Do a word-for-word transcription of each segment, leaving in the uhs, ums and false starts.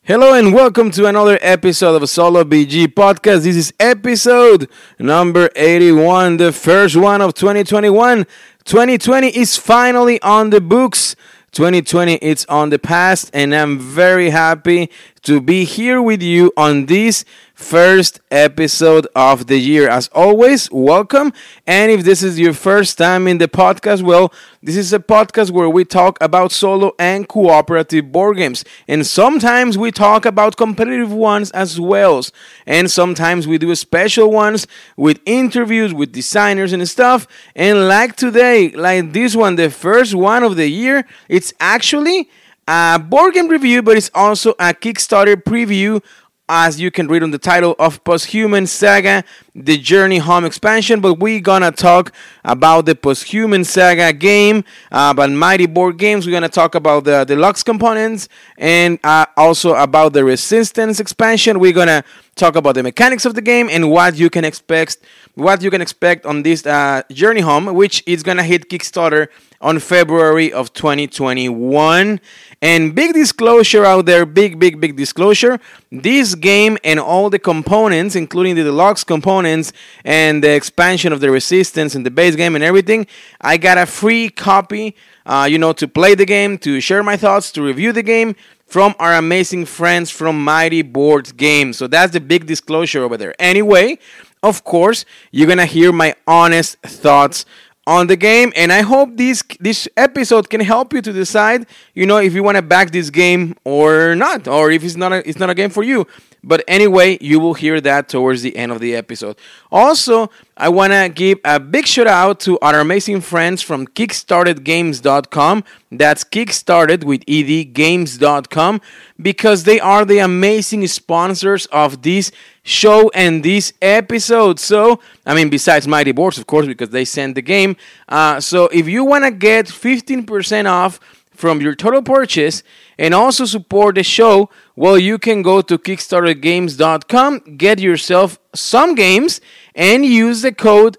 Hello and welcome to another episode of Solo B G Podcast. This is episode number eighty-one, the first one of twenty twenty-one. twenty twenty is finally on the books. twenty twenty is on the past, and I'm very happy to be here with you on this first episode of the year. As always, welcome. And if this is your first time in the podcast, well, this is a podcast where we talk about solo and cooperative board games. And sometimes we talk about competitive ones as well. And sometimes we do special ones with interviews with designers and stuff. And like today, like this one, the first one of the year, it's actually a board game review, but it's also a Kickstarter preview, as you can read on the title of Posthuman Saga, the Journey Home expansion. But we're gonna talk about the Posthuman Saga game, uh, about Mighty Board Games. We're gonna talk about the deluxe components and uh, also about the Resistance expansion. We're gonna talk about the mechanics of the game and what you can expect, what you can expect on this uh, Journey Home, which is gonna hit Kickstarter on February of twenty twenty-one. And big disclosure out there, big, big, big disclosure. This game and all the components, including the deluxe components and the expansion of the Resistance and the base game and everything, I got a free copy, uh, you know, to play the game, to share my thoughts, to review the game from our amazing friends from Mighty Board Games. So that's the big disclosure over there. Anyway, of course, you're going to hear my honest thoughts on the game, and I hope this this episode can help you to decide, you know, if you want to back this game or not, or if it's not a, it's not a game for you. But anyway, you will hear that towards the end of the episode. Also, I want to give a big shout out to our amazing friends from Kickstarted Games dot com. That's Kickstarted with ed games dot com, because they are the amazing sponsors of this show and this episode. So, I mean, besides Mighty Boards, of course, because they send the game. Uh, so, if you want to get fifteen percent off from your total purchase and also support the show, well, you can go to Kickstarted Games dot com, get yourself some games, and use the code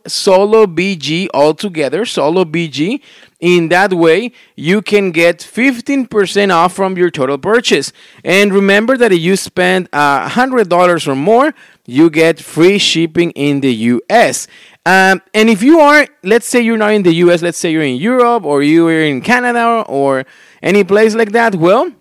SOLOBG altogether, SOLOBG. In that way, you can get fifteen percent off from your total purchase. And remember that if you spend uh, one hundred dollars or more, you get free shipping in the U S. Um, and if you are, let's say you're not in the U S, let's say you're in Europe or you're in Canada or any place like that, well,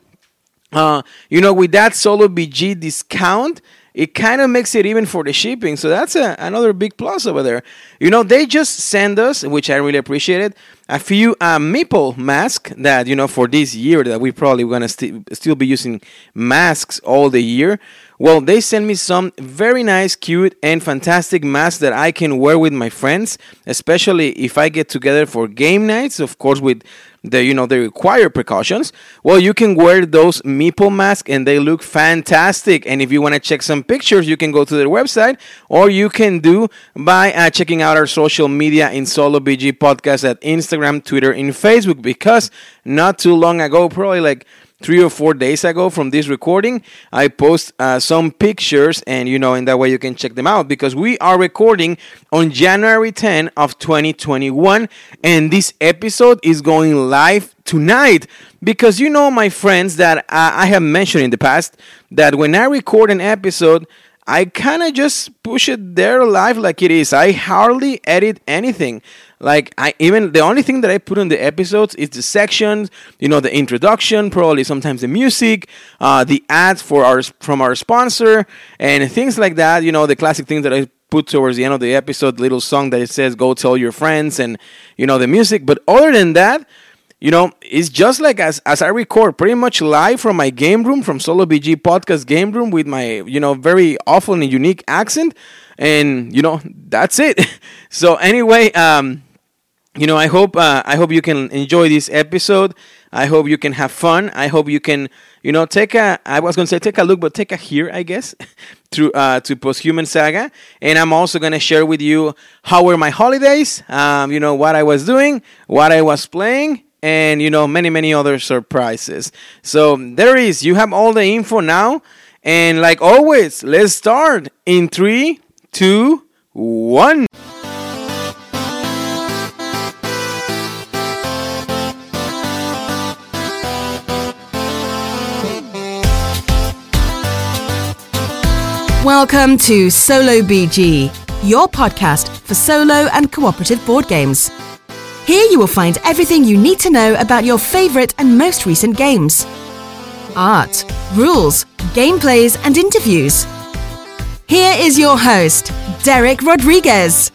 uh, you know, with that Solo B G discount, it kind of makes it even for the shipping. So that's a, another big plus over there. You know, they just send us, which I really appreciate it, a few uh, meeple masks that, you know, for this year that we probably going to st- still be using masks all the year. Well, they send me some very nice, cute, and fantastic masks that I can wear with my friends, especially if I get together for game nights, of course, with the, you know, the required precautions. Well, you can wear those meeple masks and they look fantastic. And if you want to check some pictures, you can go to their website, or you can do by uh, checking out our social media in Solo B G Podcast at Instagram, Twitter, and Facebook, because not too long ago, probably like three or four days ago from this recording, I post uh, some pictures, and you know, in that way you can check them out, because we are recording on January tenth of twenty twenty-one, and this episode is going live tonight. Because you know, my friends, that uh, I have mentioned in the past that when I record an episode, I kind of just push it there live like it is. I hardly edit anything. Like, I even the only thing that I put on the episodes is the sections, you know, the introduction, probably sometimes the music, uh, the ads for our from our sponsor, and things like that. You know, the classic things that I put towards the end of the episode, little song that it says "Go tell your friends," and you know, the music. But other than that, you know, it's just like as as I record pretty much live from my game room, from Solo B G Podcast game room, with my, you know, very awful and unique accent, and you know, that's it. So anyway, um. You know, I hope uh, I hope you can enjoy this episode. I hope you can have fun. I hope you can, you know, take a, I was going to say take a look, but take a hear, I guess, through uh, to Posthuman Saga. And I'm also going to share with you how were my holidays, um, you know, what I was doing, what I was playing, and, you know, many, many other surprises. So there is, you have all the info now. And like always, let's start in three, two, one. Welcome to Solo B G, your podcast for solo and cooperative board games. Here you will find everything you need to know about your favorite and most recent games. Art, rules, gameplays, and interviews. Here is your host, Derek Rodriguez.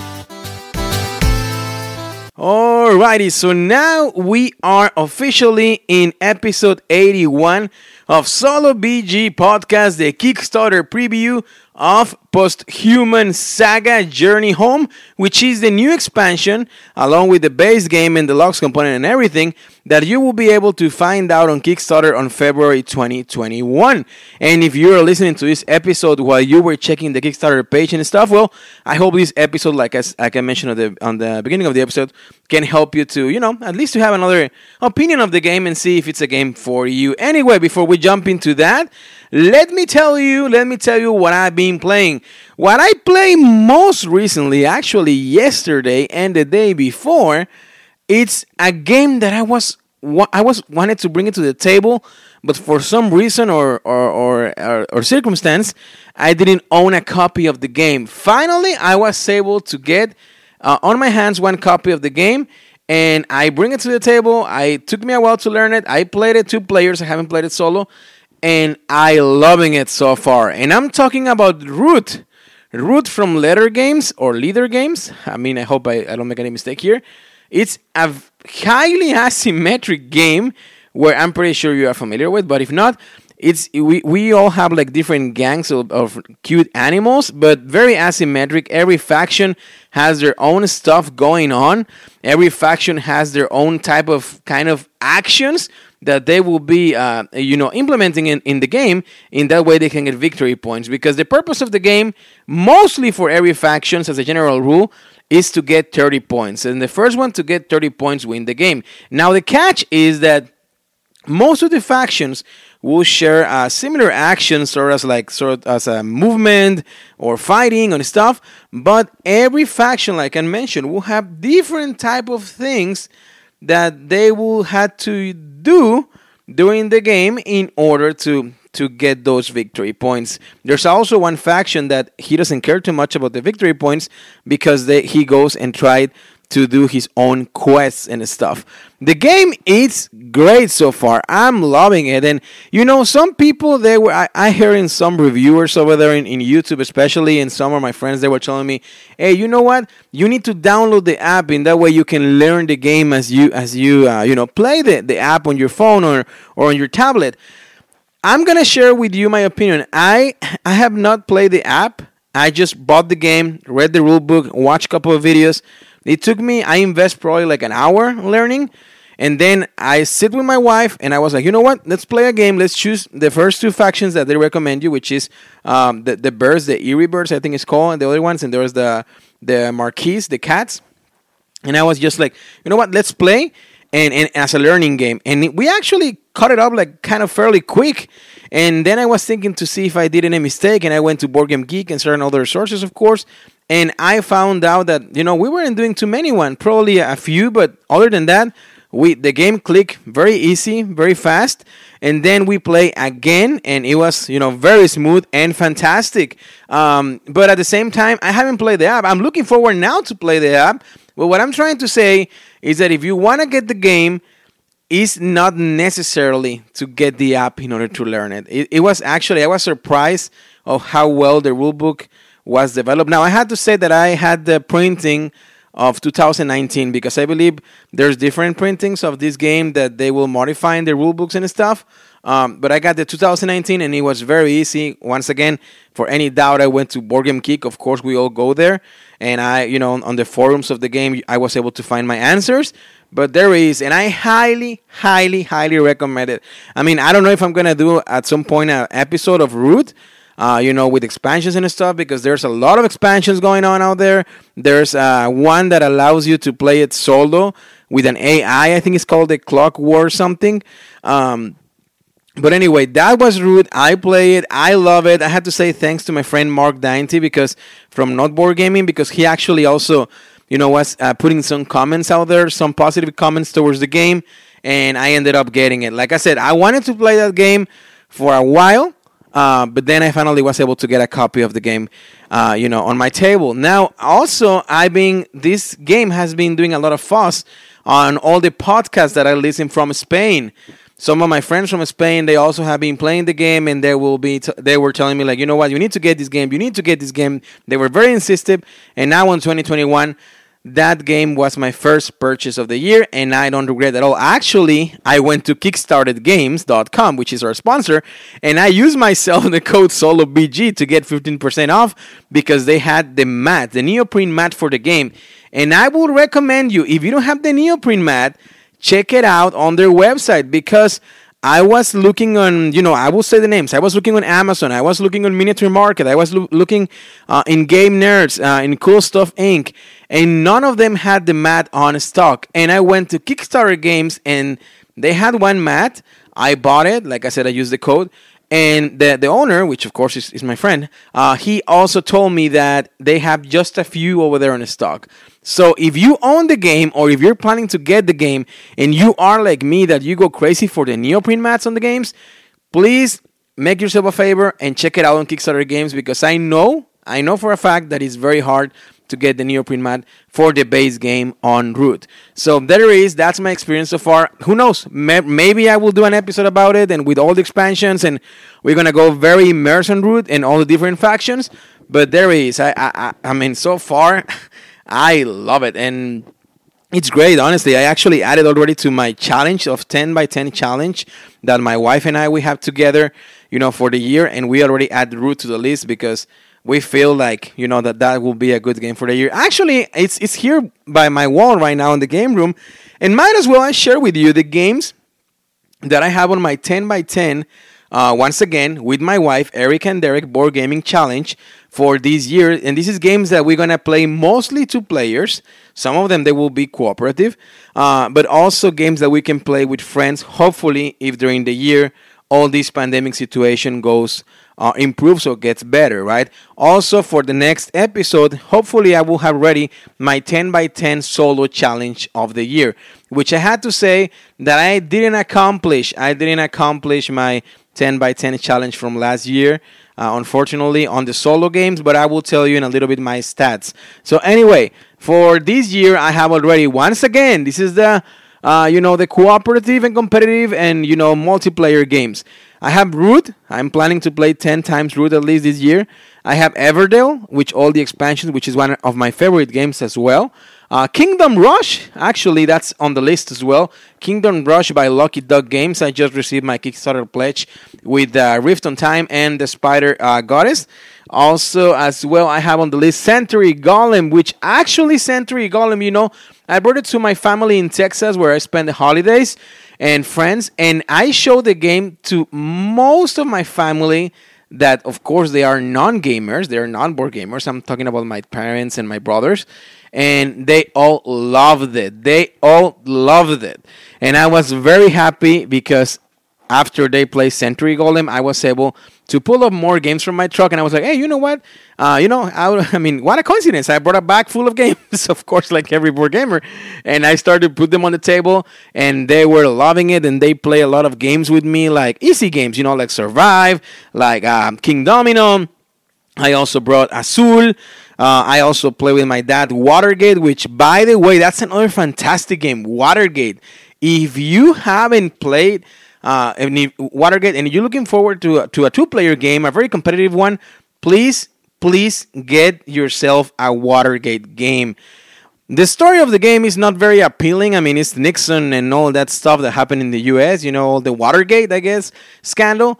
Alrighty, so now we are officially in episode eighty-one of Solo B G Podcast, the Kickstarter preview of Post-Human Saga Journey Home, which is the new expansion, along with the base game and the deluxe component and everything, that you will be able to find out on Kickstarter on February twenty twenty-one. And if you're listening to this episode while you were checking the Kickstarter page and stuff, well, I hope this episode, like I, like I mentioned on the, on the beginning of the episode, can help you to, you know, at least to have another opinion of the game and see if it's a game for you. Anyway, before we jump into that, let me tell you, let me tell you what I've been playing. What I played most recently, actually yesterday and the day before, it's a game that I was I was wanted to bring it to the table, but for some reason or or or, or, or circumstance, I didn't own a copy of the game. Finally, I was able to get uh, on my hands one copy of the game, and I bring it to the table. I took me a while to learn it. I played it two players. I haven't played it solo, and I loving it so far. And I'm talking about Root. Root from Letter Games or Leader Games. I mean, I hope I, I don't make any mistake here. It's a highly asymmetric game where I'm pretty sure you are familiar with, but if not, it's we, we all have like different gangs of, of cute animals, but very asymmetric. Every faction has their own stuff going on. Every faction has their own type of kind of actions that they will be, uh, you know, implementing in, in the game. In that way, they can get victory points. Because the purpose of the game, mostly for every faction, as a general rule, is to get thirty points. And the first one to get thirty points win the game. Now, the catch is that most of the factions will share uh, similar actions, sort of like sort of as a movement or fighting and stuff. But every faction, like I mentioned, will have different type of things that they will have to do during the game in order to to get those victory points. There's also one faction that he doesn't care too much about the victory points because they, he goes and tried to do his own quests and stuff. The game is great so far. I'm loving it. And you know, some people they were I, I hear in some reviewers over there in, in YouTube, especially, and some of my friends, they were telling me, hey, you know what? You need to download the app, in that way you can learn the game as you as you uh, you know play the, the app on your phone or or on your tablet. I'm gonna share with you my opinion. I I have not played the app. I just bought the game, read the rule book, watched a couple of videos. It took me, I invest probably like an hour learning, and then I sit with my wife, and I was like, you know what, let's play a game, let's choose the first two factions that they recommend you, which is um, the, the birds, the Eerie Birds, I think it's called, and the other ones, and there was the, the Marquise, the cats, and I was just like, you know what, let's play, and, and as a learning game, and we actually cut it up like kind of fairly quick, and then I was thinking to see if I did any mistake, and I went to Board Game Geek and certain other sources, of course. And I found out that, you know, we weren't doing too many one, probably a few, but other than that, we the game clicked very easy, very fast, and then we play again, and it was, you know, very smooth and fantastic. Um, but at the same time, I haven't played the app. I'm looking forward now to play the app, but what I'm trying to say is that if you want to get the game, it's not necessarily to get the app in order to learn it. It, it was actually, I was surprised of how well the rulebook was developed. Now, I had to say that I had the printing of two thousand nineteen because I believe there's different printings of this game that they will modify in the rule books and stuff. Um, but I got the two thousand nineteen and it was very easy. Once again, for any doubt, I went to Board Game Geek. Of course, we all go there. And I, you know, on the forums of the game, I was able to find my answers. But there is, and I highly, highly, highly recommend it. I mean, I don't know if I'm going to do at some point an episode of Root, Uh, you know, with expansions and stuff, because there's a lot of expansions going on out there. There's uh, one that allows you to play it solo with an A I. I think it's called the Clock War or something. Um, but anyway, that was Root. I play it. I love it. I have to say thanks to my friend Mark Dainty because from Not Board Gaming, because he actually also, you know, was uh, putting some comments out there, some positive comments towards the game, and I ended up getting it. Like I said, I wanted to play that game for a while. Uh, but then I finally was able to get a copy of the game, uh, you know, on my table. Now, also, I been this game has been doing a lot of fuss on all the podcasts that I listen from Spain. Some of my friends from Spain, they also have been playing the game, and they will be. T- they were telling me like, you know what, you need to get this game. You need to get this game. They were very insistent, and now in twenty twenty-one. That game was my first purchase of the year, and I don't regret at all. Actually, I went to kickstarted games dot com, which is our sponsor, and I used myself the code SoloBG to get fifteen percent off because they had the mat, the neoprene mat for the game. And I would recommend you, if you don't have the neoprene mat, check it out on their website because I was looking on, you know, I will say the names. I was looking on Amazon. I was looking on Miniature Market. I was lo- looking uh, in Game Nerds, uh, in Cool Stuff Incorporated. And none of them had the mat on stock. And I went to Kickstarter Games, and they had one mat. I bought it. Like I said, I used the code. And the, the owner, which of course is, is my friend, uh, he also told me that they have just a few over there in stock. So if you own the game or if you're planning to get the game and you are like me that you go crazy for the neoprene mats on the games, please make yourself a favor and check it out on Kickstarter Games because I know, I know for a fact that it's very hard to get the neoprene mat for the base game on Root. So there it is. That's my experience so far. Who knows? Maybe I will do an episode about it and with all the expansions, and we're going to go very immersed on Root and all the different factions. But there it is. I, I, I mean, so far, I love it. And it's great, honestly. I actually added already to my challenge of ten by ten challenge that my wife and I, we have together, you know, for the year. And we already add Root to the list because we feel like, you know, that that will be a good game for the year. Actually, it's it's here by my wall right now in the game room. And might as well I share with you the games that I have on my ten by ten, uh, once again, with my wife, Eric and Derek Board Gaming Challenge for this year. And this is games that we're going to play mostly two players. Some of them, they will be cooperative. Uh, but also games that we can play with friends, hopefully, if during the year all this pandemic situation goes Uh, improves or gets better, right? Also, for the next episode, hopefully I will have ready my ten by ten solo challenge of the year, which I had to say that I didn't accomplish. I didn't accomplish my ten by ten challenge from last year, uh, unfortunately, on the solo games, but I will tell you in a little bit my stats. So anyway, for this year, I have already, once again, this is the, uh, you know, the cooperative and competitive and, you know, multiplayer games. I have Root. I'm planning to play ten times Root at least this year. I have Everdell, which all the expansions, which is one of my favorite games as well. Uh, Kingdom Rush, actually, that's on the list as well. Kingdom Rush by Lucky Duck Games. I just received my Kickstarter pledge with uh, Rift on Time and the Spider uh, Goddess. Also, as well, I have on the list Century Golem, which actually Century Golem, you know, I brought it to my family in Texas where I spend the holidays and friends, and I show the game to most of my family that, of course, they are non-gamers, they are non-board gamers. I'm talking about my parents and my brothers, and they all loved it. They all loved it, and I was very happy because after they played Century Golem, I was able to pull up more games from my truck, and I was like, hey, you know what? Uh, you know, I, I mean, what a coincidence. I brought a bag full of games, of course, like every board gamer, and I started to put them on the table, and they were loving it, and they play a lot of games with me, like easy games, you know, like Survive, like um, King Domino. I also brought Azul. Uh, I also play with my dad Watergate, which, by the way, that's another fantastic game, Watergate. If you haven't played Uh, and if, Watergate, and you're looking forward to a, to a two-player game, a very competitive one, please, please get yourself a Watergate game. The story of the game is not very appealing. I mean, it's Nixon and all that stuff that happened in the U S, you know, the Watergate, I guess, scandal.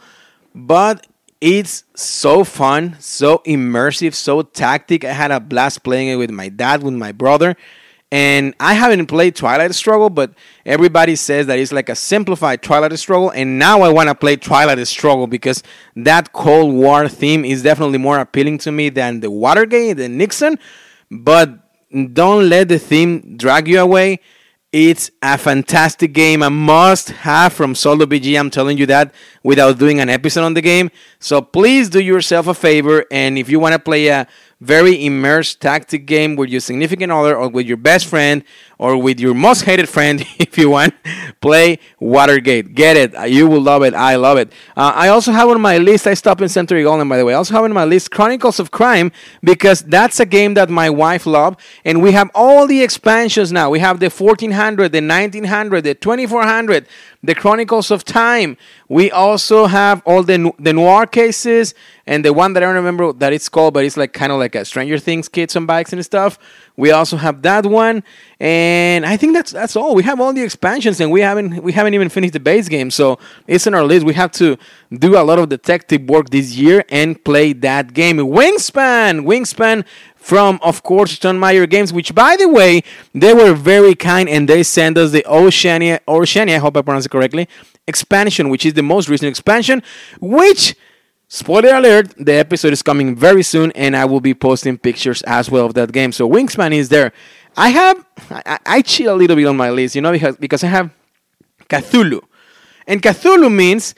But it's so fun, so immersive, so tactic. I had a blast playing it with my dad, with my brother. And I haven't played Twilight Struggle, but everybody says that it's like a simplified Twilight Struggle. And now I want to play Twilight Struggle because that Cold War theme is definitely more appealing to me than the Watergate, the Nixon. But don't let the theme drag you away. It's a fantastic game, a must-have from Solo B G. I'm telling you that without doing an episode on the game. So please do yourself a favor, and if you want to play a very immersed tactic game with your significant other or with your best friend or with your most hated friend, if you want, play Watergate. Get it. You will love it. I love it. Uh, I also have on my list, I stopped in Century Golden, by the way. I also have on my list Chronicles of Crime, because that's a game that my wife loved. And we have all the expansions now. We have the fourteen hundred, the nineteen hundred, the twenty-four hundred, the Chronicles of Time. We also have all the the noir cases, and the one that I don't remember that it's called, but it's like kind of like a Stranger Things kids on bikes and stuff. We also have that one, and I think that's that's all. We have all the expansions, and we haven't we haven't even finished the base game, so it's on our list. We have to do a lot of detective work this year and play that game. Wingspan, Wingspan. From, of course, Stone Meyer Games, which, by the way, they were very kind and they sent us the Oceania, Oceania, I hope I pronounced it correctly, expansion, which is the most recent expansion, which, spoiler alert, the episode is coming very soon and I will be posting pictures as well of that game. So Wingspan is there. I have, I, I cheat a little bit on my list, you know, because, because I have Cthulhu. And Cthulhu means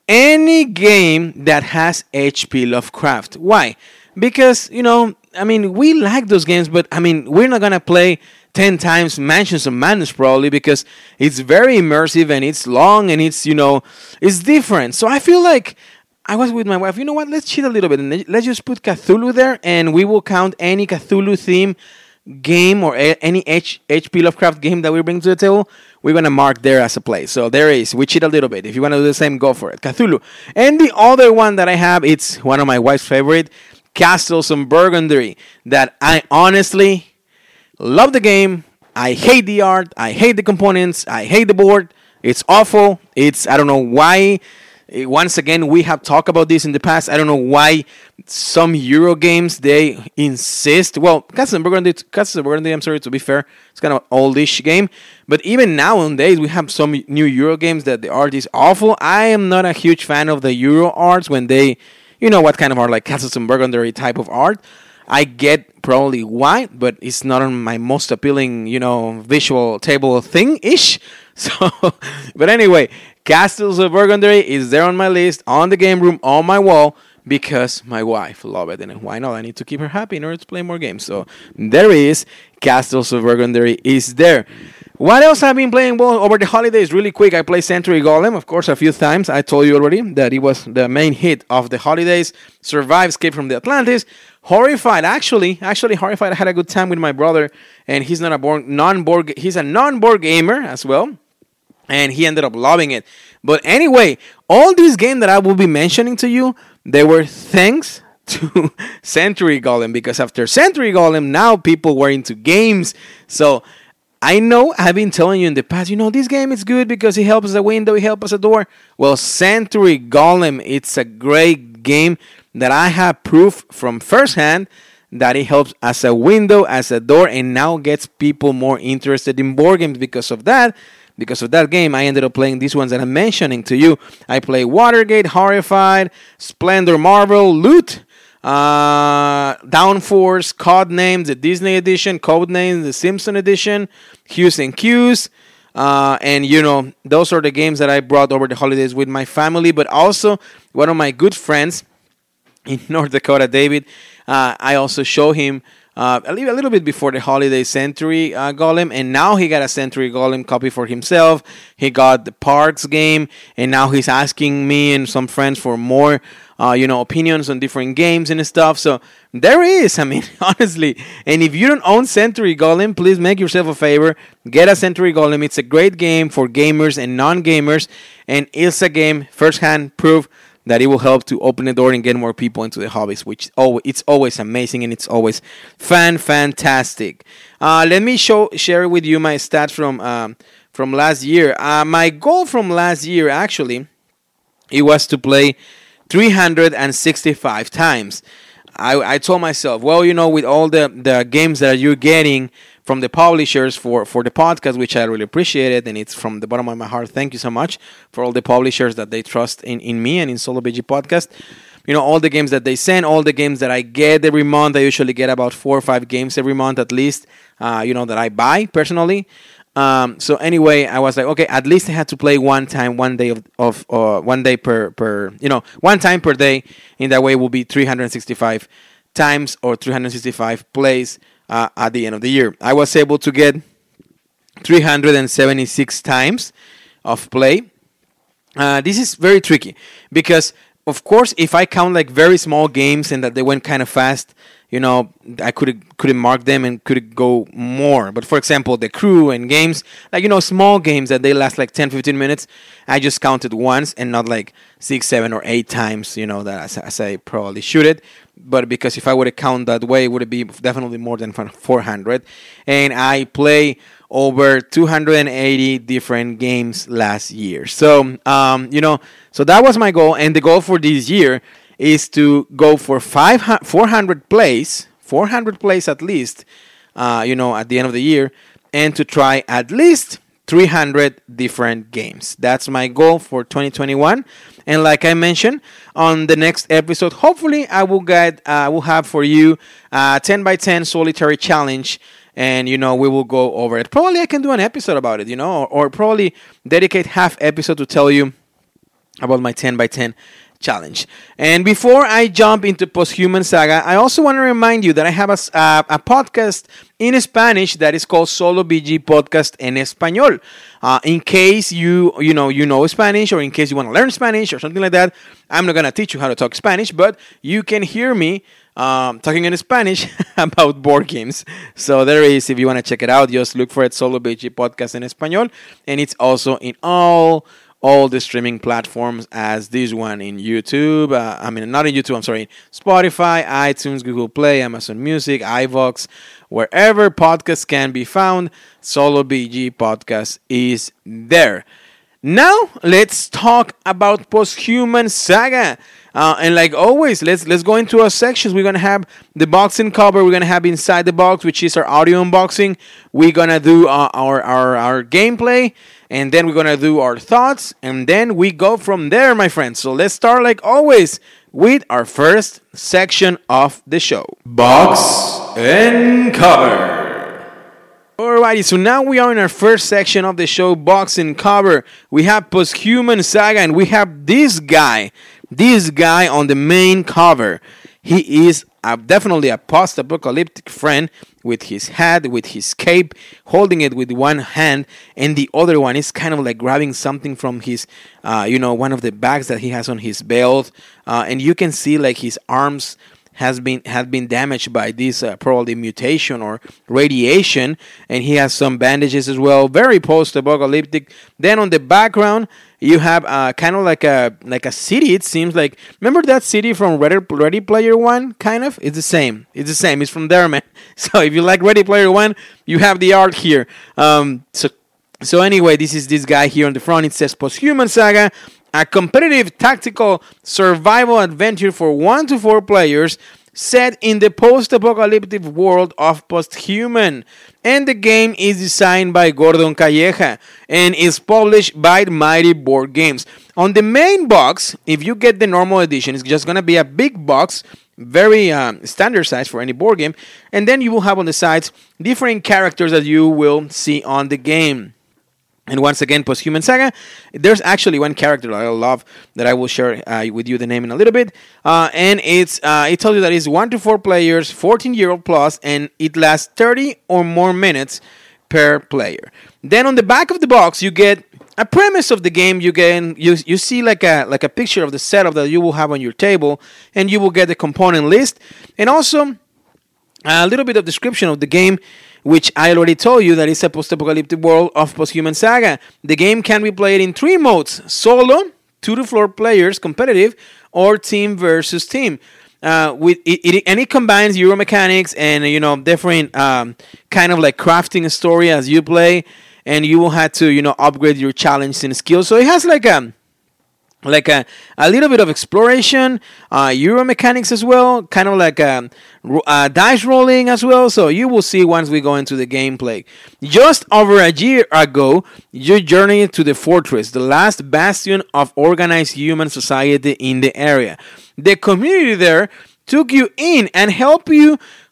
any game that has H P Lovecraft. Why? Because, you know, I mean, we like those games, but, I mean, we're not going to play ten times Mansions of Madness, probably, because it's very immersive, and it's long, and it's, you know, it's different. So I feel like I was with my wife, you know what, let's cheat a little bit, and let's just put Cthulhu there, and we will count any Cthulhu theme game or a- any H- HP Lovecraft game that we bring to the table, we're going to mark there as a play. So there is. We cheat a little bit. If you want to do the same, go for it. Cthulhu. And the other one that I have, it's one of my wife's favorite, Castles of Burgundy, that I honestly love the game. I hate the art. I hate the components. I hate the board. It's awful. It's, I don't know why. Once again, we have talked about this in the past. I don't know why some Euro games, they insist. Well, Castles of Burgundy, Castles of Burgundy, I'm sorry, to be fair, it's kind of an oldish game. But even nowadays, we have some new Euro games that the art is awful. I am not a huge fan of the Euro arts when they... You know what kind of art, like Castles of Burgundy type of art. I get probably why, but it's not on my most appealing, you know, visual table thing-ish. So, but anyway, Castles of Burgundy is there on my list, on the game room, on my wall, because my wife loves it. And why not? I need to keep her happy in order to play more games. So there is Castles of Burgundy is there. What else have I been playing? Well, over the holidays, really quick, I played Century Golem, of course, a few times. I told you already that it was the main hit of the holidays. Survive, Escape from the Atlantis. Horrified, actually, actually Horrified, I had a good time with my brother, and he's not a board, non-board, he's a non-board gamer as well, and he ended up loving it. But anyway, all these games that I will be mentioning to you, they were thanks to Century Golem, because after Century Golem, now people were into games. So I know I've been telling you in the past, you know, this game is good because it helps a window, it helps a door. Well, Century Golem, it's a great game that I have proof from firsthand that it helps as a window, as a door, and now gets people more interested in board games because of that. Because of that game, I ended up playing these ones that I'm mentioning to you. I play Watergate, Horrified, Splendor Marvel, Loot, Uh, Downforce, Codenames, the Disney edition, Codenames, the Simpson edition, Hughes and Q's, uh, and you know, those are the games that I brought over the holidays with my family, but also one of my good friends in North Dakota, David, uh, I also show him uh, a, little, a little bit before the holiday Century uh, Golem, and now he got a Century Golem copy for himself. He got the Parks game, and now he's asking me and some friends for more Uh, you know, opinions on different games and stuff. So there is, I mean, honestly. And if you don't own Century Golem, please make yourself a favor. Get a Century Golem. It's a great game for gamers and non-gamers. And it's a game, first-hand proof, that it will help to open the door and get more people into the hobbies, which oh, it's always amazing and it's always fan fantastic. Uh, let me show share with you my stats from um, from last year. Uh, my goal from last year, actually, it was to play three hundred sixty-five times. I, I told myself, well, you know, with all the, the games that you're getting from the publishers for, for the podcast, which I really appreciated, and it's from the bottom of my heart, thank you so much for all the publishers that they trust in, in me and in Solo B G Podcast. You know, all the games that they send, all the games that I get every month. I usually get about four or five games every month at least, uh, you know, that I buy personally. Um, so anyway, I was like, okay, at least I had to play one time, one day of, of uh, one day per, per, you know, one time per day. In that way, it will be three hundred sixty-five times or three hundred sixty-five plays uh, at the end of the year. I was able to get three hundred seventy-six times of play. Uh, this is very tricky because, of course, if I count like very small games and that they went kind of fast, you know, I could could mark them and could go more. But for example, the crew and games, like, you know, small games that they last like ten, fifteen minutes, I just counted once and not like six, seven, or eight times, you know, that as, as I probably should it. But because if I would have counted that way, it would be definitely more than four hundred. And I play over two hundred eighty different games last year. So, um, you know, so that was my goal. And the goal for this year is to go for five, four hundred plays, four hundred plays at least, uh, you know, at the end of the year, and to try at least three hundred different games. That's my goal for twenty twenty-one. And like I mentioned, on the next episode, hopefully I will get, uh, I will have for you a ten by ten solitary challenge. And, you know, we will go over it. Probably I can do an episode about it, you know, or, or probably dedicate half episode to tell you about my ten by ten challenge. And before I jump into Posthuman Saga, I also want to remind you that I have a, uh, a podcast in Spanish that is called Solo B G Podcast en Español. Uh, in case you you know you know Spanish, or in case you want to learn Spanish or something like that, I'm not gonna teach you how to talk Spanish, but you can hear me um, talking in Spanish about board games. So there is, if you want to check it out, just look for it, Solo B G Podcast en Español, and it's also in all. all the streaming platforms as this one in YouTube. Uh, I mean, not in YouTube, I'm sorry. Spotify, iTunes, Google Play, Amazon Music, iVoox, wherever podcasts can be found, Solo B G Podcast is there. Now, let's talk about Posthuman Saga. Uh, and like always, let's let's go into our sections. We're going to have the boxing cover. We're going to have Inside the Box, which is our audio unboxing. We're going to do uh, our, our, our gameplay. And then we're going to do our thoughts. And then we go from there, my friends. So let's start, like always, with our first section of the show. Box and cover. Alrighty, so now we are in our first section of the show, Box and cover. We have Posthuman Saga, and we have this guy. This guy on the main cover. He is a, definitely a post-apocalyptic friend with his hat, with his cape, holding it with one hand, and the other one is kind of like grabbing something from his, uh, you know, one of the bags that he has on his belt, uh, and you can see like his arms has been have been damaged by this uh, probably mutation or radiation, and he has some bandages as well. Very post-apocalyptic. Then on the background, you have uh, kind of like a like a city. It seems like, remember that city from Ready, Ready Player One? Kind of. It's the same. It's the same. It's from there, man. So if you like Ready Player One, you have the art here. Um, so so anyway, this is this guy here on the front. It says Posthuman Saga, a competitive tactical survival adventure for one to four players set in the post-apocalyptic world of Posthuman. And the game is designed by Gordon Calleja and is published by Mighty Board Games. On the main box, if you get the normal edition, it's just going to be a big box, very um, standard size for any board game. And then you will have on the sides different characters that you will see on the game. And once again, Posthuman Saga, there's actually one character that I love that I will share uh, with you the name in a little bit. Uh, and it's uh, it tells you that it's one to four players, fourteen year old plus, and it lasts thirty or more minutes per player. Then on the back of the box, you get a premise of the game. You get you you see like a like a picture of the setup that you will have on your table, and you will get the component list, and also a little bit of description of the game, which I already told you that it's a post-apocalyptic world of Posthuman Saga. The game can be played in three modes: solo, two to four players, competitive, or team versus team. Uh, with it, it, and it combines Euro mechanics and, you know, different um, kind of like crafting a story as you play, and you will have to, you know, upgrade your challenge and skills. So it has like a like a, a little bit of exploration, uh, Euro mechanics as well, kind of like a, a dice rolling as well. So you will see once we go into the gameplay. Just over a year ago, you journeyed to the fortress, the last bastion of organized human society in the area. The community there took you in and helped you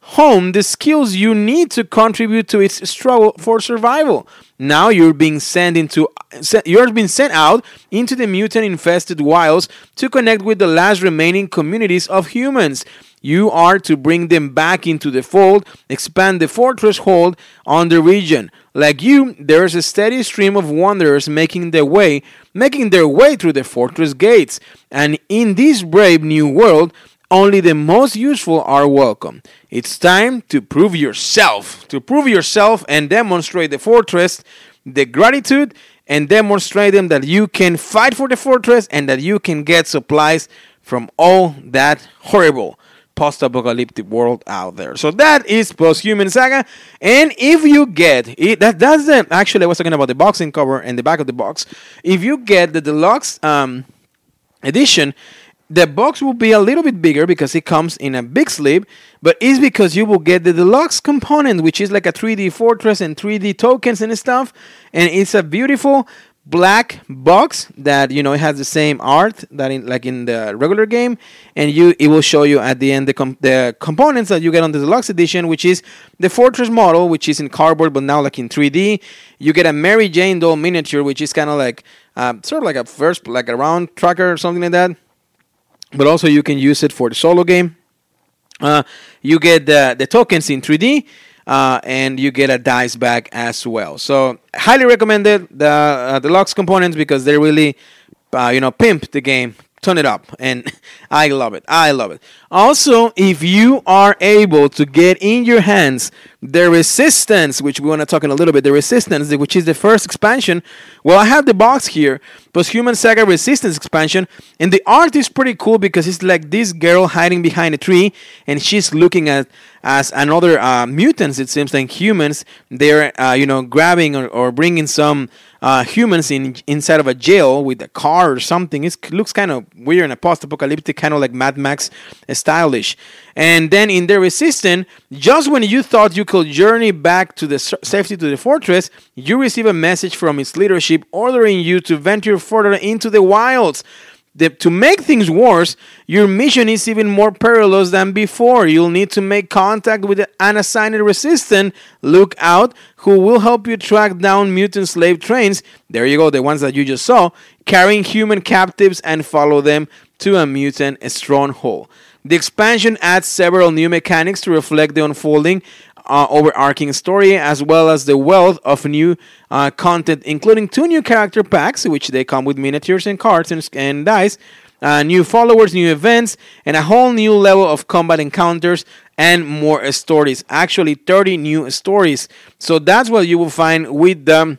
home the skills you need to contribute to its struggle for survival. Now you're being sent into you're being sent out into the mutant-infested wilds to connect with the last remaining communities of humans. You are to bring them back into the fold, expand the fortress hold on the region. Like you, there is a steady stream of wanderers making their way, making their way through the fortress gates. And in this brave new world, only the most useful are welcome. It's time to prove yourself, to prove yourself and demonstrate the fortress, the gratitude, and demonstrate them that you can fight for the fortress and that you can get supplies from all that horrible post-apocalyptic world out there. So that is Post-Human Saga. And if you get it, that that's the actually I was talking about the boxing cover and the back of the box. If you get the deluxe um, edition, the box will be a little bit bigger because it comes in a big sleeve, but it's because you will get the deluxe component, which is like a three D fortress and three D tokens and stuff. And it's a beautiful black box that, you know, it has the same art that in like in the regular game, and you it will show you at the end the com- the components that you get on the deluxe edition, which is the fortress model, which is in cardboard but now like in three D. You get a Mary Jane doll miniature, which is kind of like uh, sort of like a first like a round tracker or something like that, but also you can use it for the solo game. Uh, you get the the tokens in three D. Uh, and you get a dice bag as well. So highly recommended the uh, deluxe components because they really, uh, you know, pimp the game, turn it up, and I love it. I love it. Also, if you are able to get in your hands the Resistance, which we want to talk in a little bit, the Resistance, which is the first expansion. Well, I have the box here, Post-Human Saga Resistance expansion, and the art is pretty cool because it's like this girl hiding behind a tree, and she's looking at as another uh, mutants, it seems like humans. They're, uh, you know, grabbing or, or bringing some uh, humans in inside of a jail with a car or something. It's, it looks kind of weird and a post-apocalyptic, kind of like Mad Max stylish. And then in the Resistance, just when you thought you could journey back to the safety to the fortress, you receive a message from its leadership ordering you to venture further into the wilds. The, to make things worse, your mission is even more perilous than before. You'll need to make contact with the unassigned resistant lookout who will help you track down mutant slave trains. There you go, the ones that you just saw, carrying human captives and follow them to a mutant stronghold. The expansion adds several new mechanics to reflect the unfolding Uh, overarching story, as well as the wealth of new uh, content, including two new character packs, which they come with miniatures and cards and, and dice, uh, new followers, new events, and a whole new level of combat encounters and more stories. Actually, thirty new stories. So that's what you will find with the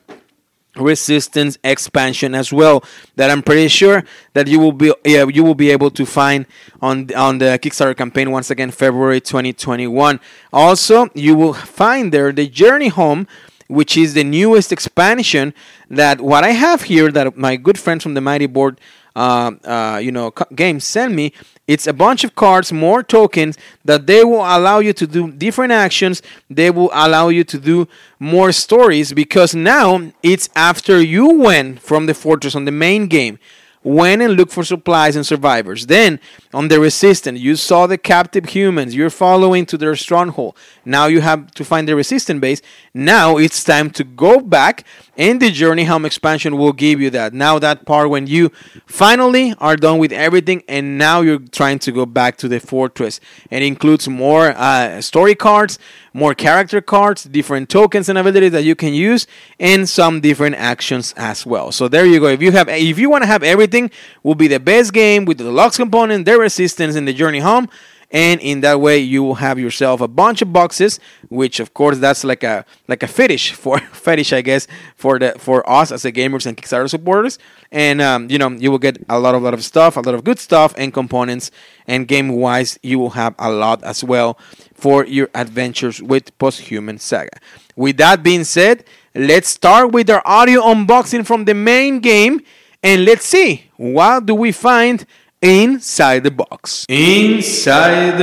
Resistance expansion as well, that I'm pretty sure that you will be yeah, you will be able to find on on the Kickstarter campaign once again, February twenty twenty-one. Also, you will find there the Journey Home, which is the newest expansion. That what I have here, that my good friends from the Mighty Board uh, uh, you know games sent me. It's a bunch of cards, more tokens that they will allow you to do different actions. They will allow you to do more stories because now it's after you went from the fortress on the main game, went and looked for supplies and survivors. Then on the Resistance, you saw the captive humans. You're following to their stronghold. Now you have to find the Resistance base. Now it's time to go back, and the Journey Home expansion will give you that. Now that part when you finally are done with everything, and now you're trying to go back to the fortress. It includes more uh, story cards, more character cards, different tokens and abilities that you can use, and some different actions as well. So there you go. If you have, if you want to have everything, will be the best game with the deluxe component, the Resistance, and the Journey Home. And in that way, you will have yourself a bunch of boxes, which of course that's like a like a fetish for fetish, I guess, for the for us as a gamers and Kickstarter supporters. And um, you know, you will get a lot of lot of stuff, a lot of good stuff and components. And game wise, you will have a lot as well for your adventures with Post-Human Saga. With that being said, let's start with our audio unboxing from the main game, and let's see what do we find inside the box. Inside the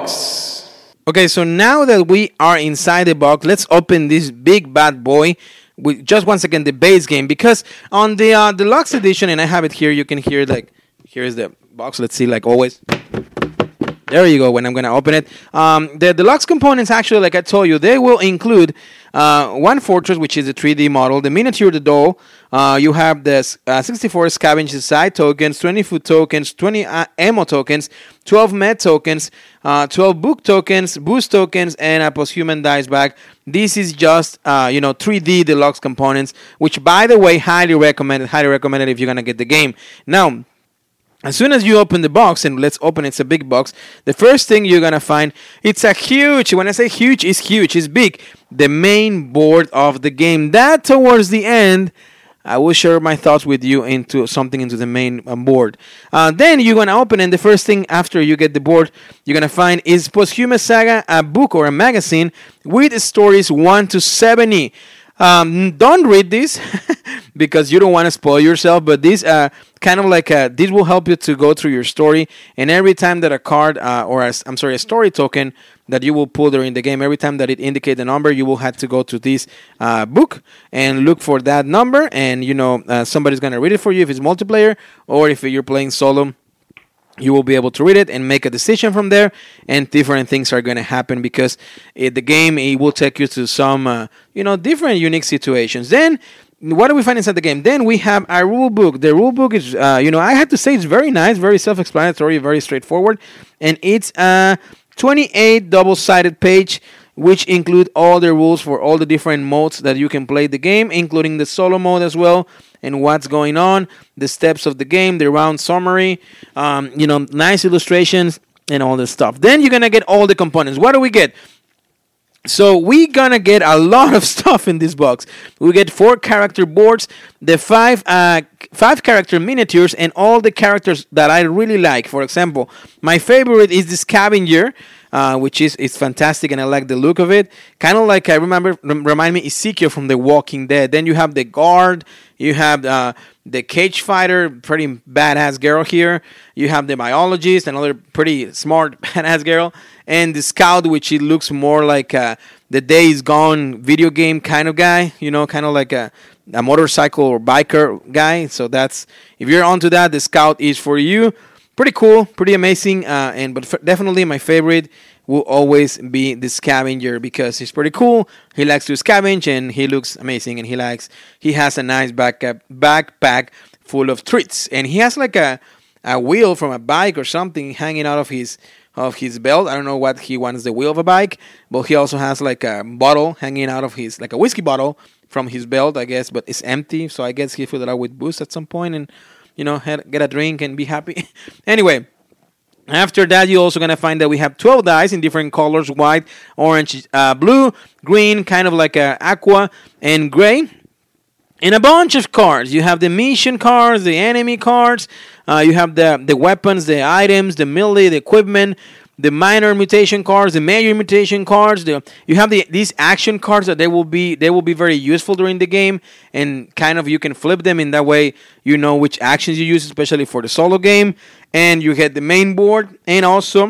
box. Okay, so now that we are inside the box, let's open this big bad boy with just once again the base game, because on the uh, deluxe edition, and I have it here, you can hear like here's the box. Let's see, like always. There you go. When I'm gonna open it, um, the deluxe components actually, like I told you, they will include uh, one fortress, which is a three D model, the miniature, the doll. Uh, you have the uh, sixty-four scavenge side tokens, twenty food tokens, twenty uh, ammo tokens, twelve med tokens, uh, twelve book tokens, boost tokens, and a posthuman dice bag. This is just uh, you know three D deluxe components, which, by the way, highly recommended. Highly recommended if you're gonna get the game now. As soon as you open the box, and let's open it's a big box, the first thing you're going to find, it's a huge, when I say huge, it's huge, it's big, the main board of the game. That towards the end, I will share my thoughts with you into something into the main um, board. Uh, then you're going to open, and the first thing after you get the board, you're going to find is Posthumous Saga, a book or a magazine with stories one to seventy. Um, don't read this because you don't want to spoil yourself, but this uh, kind of like a, this will help you to go through your story, and every time that a card uh, or a, I'm sorry a story token that you will pull during the game, every time that it indicates the number, you will have to go to this uh, book and look for that number, and you know uh, somebody's going to read it for you if it's multiplayer, or if you're playing solo, you will be able to read it and make a decision from there, and different things are going to happen because it, the game it will take you to some uh, you know different unique situations. Then what do we find inside the game? Then we have our rule book. The rule book is uh, you know I have to say it's very nice, very self-explanatory, very straightforward, and it's a twenty-eight double-sided page which include all the rules for all the different modes that you can play the game, including the solo mode as well, and what's going on, the steps of the game, the round summary, um, you know, nice illustrations, and all this stuff. Then you're going to get all the components. What do we get? So we're going to get a lot of stuff in this box. We get four character boards, the five uh, five character miniatures, and all the characters that I really like. For example, my favorite is the scavenger, uh, which is it's fantastic, and I like the look of it. Kind of like I remember, remind me Ezekiel from The Walking Dead. Then you have the guard, you have uh, the cage fighter, pretty badass girl here. You have the biologist, another pretty smart badass girl, and the scout, which it looks more like uh, the Days Gone video game kind of guy. You know, kind of like a a motorcycle or biker guy. So that's if you're onto that, the scout is for you. Pretty cool, pretty amazing, uh, and but f- definitely my favorite will always be the scavenger because he's pretty cool. He likes to scavenge and he looks amazing, and he likes he has a nice backpack backpack full of treats, and he has like a a wheel from a bike or something hanging out of his of his belt. I don't know what he wants the wheel of a bike, but he also has like a bottle hanging out of his like a whiskey bottle from his belt, I guess, but it's empty. So I guess he filled it out with booze at some point and. You know, get a drink and be happy. Anyway, after that, you're also going to find that we have twelve dice in different colors, white, orange, uh, blue, green, kind of like a aqua, and gray. And a bunch of cards. You have the mission cards, the enemy cards. Uh, you have the, the weapons, the items, the melee, the equipment, the minor mutation cards, the major mutation cards. The, you have the these action cards that they will be they will be very useful during the game, and kind of you can flip them in that way. You know which actions you use, especially for the solo game. And you get the main board, and also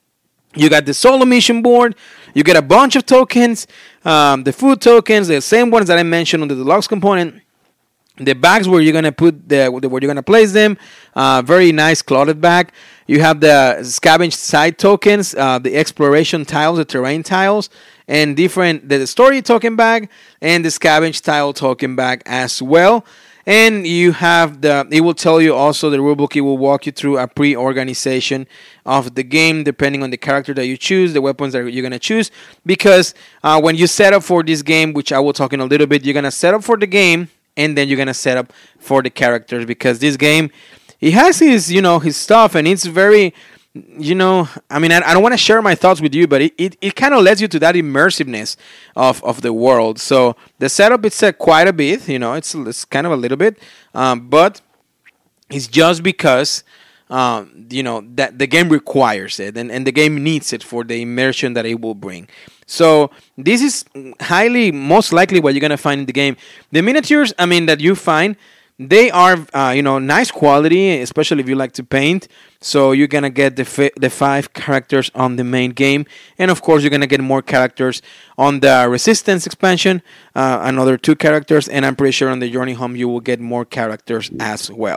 you got the solo mission board. You get a bunch of tokens, um, the food tokens, the same ones that I mentioned on the deluxe component. The bags where you're gonna put the where you're gonna place them, uh, very nice clothed bag. You have the scavenge side tokens, uh, the exploration tiles, the terrain tiles, and different the story token bag and the scavenge tile token bag as well. And you have the it will tell you also the rulebook. It will walk you through a pre-organization of the game depending on the character that you choose, the weapons that you're gonna choose. Because uh, when you set up for this game, which I will talk in a little bit, you're gonna set up for the game. And then you're gonna set up for the characters because this game, it has his, you know, his stuff, and it's very, you know, I mean, I, I don't want to share my thoughts with you, but it, it, it kind of lets you to that immersiveness of, of the world. So the setup it's uh, quite a bit, you know, it's it's kind of a little bit, um, but it's just because. Um, you know that the game requires it, and, and the game needs it for the immersion that it will bring. So this is highly most likely what you're gonna find in the game. The miniatures, I mean, that you find, they are uh, you know nice quality, especially if you like to paint. So you're gonna get the fi- the five characters on the main game, and of course you're gonna get more characters on the Resistance expansion, uh, another two characters, and I'm pretty sure on the Journey Home you will get more characters as well.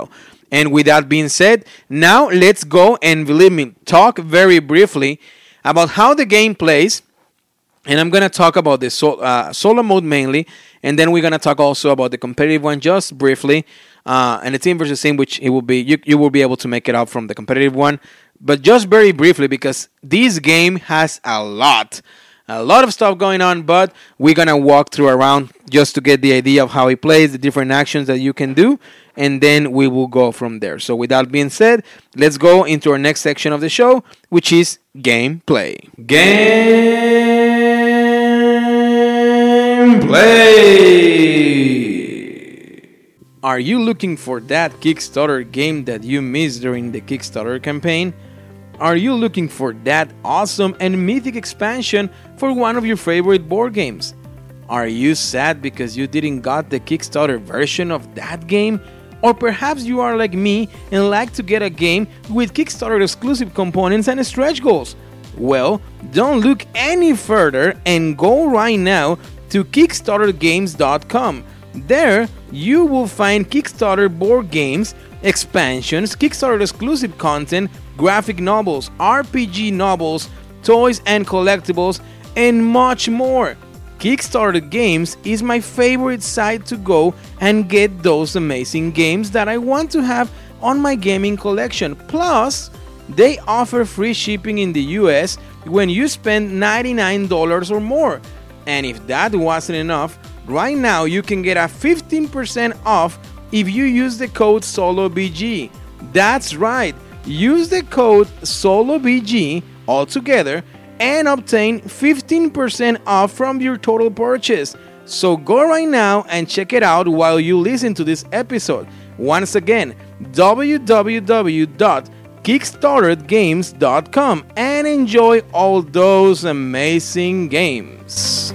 And with that being said, now let's go and, believe me, talk very briefly about how the game plays. And I'm going to talk about the so, uh, solo mode mainly, and then we're going to talk also about the competitive one just briefly. Uh, and the team versus team, which it will be, you, you will be able to make it out from the competitive one. But just very briefly, because this game has a lot, a lot of stuff going on, but we're going to walk through around just to get the idea of how it plays, the different actions that you can do, and then we will go from there. So with that being said, let's go into our next section of the show, which is gameplay. Gameplay! Are you looking for that Kickstarter game that you missed during the Kickstarter campaign? Are you looking for that awesome and mythic expansion for one of your favorite board games? Are you sad because you didn't got the Kickstarter version of that game? Or perhaps you are like me and like to get a game with Kickstarter exclusive components and stretch goals. Well, don't look any further and go right now to Kickstarter Games dot com. There, you will find Kickstarter board games, expansions, Kickstarter exclusive content, graphic novels, R P G novels, toys and collectibles, and much more. Kickstarter Games is my favorite site to go and get those amazing games that I want to have on my gaming collection. Plus, they offer free shipping in the U S when you spend ninety-nine dollars or more. And if that wasn't enough, right now you can get a fifteen percent off if you use the code SOLOBG. That's right, use the code SOLOBG altogether and obtain fifteen percent off from your total purchase. So go right now and check it out while you listen to this episode. Once again, w w w dot kickstarter games dot com and enjoy all those amazing games.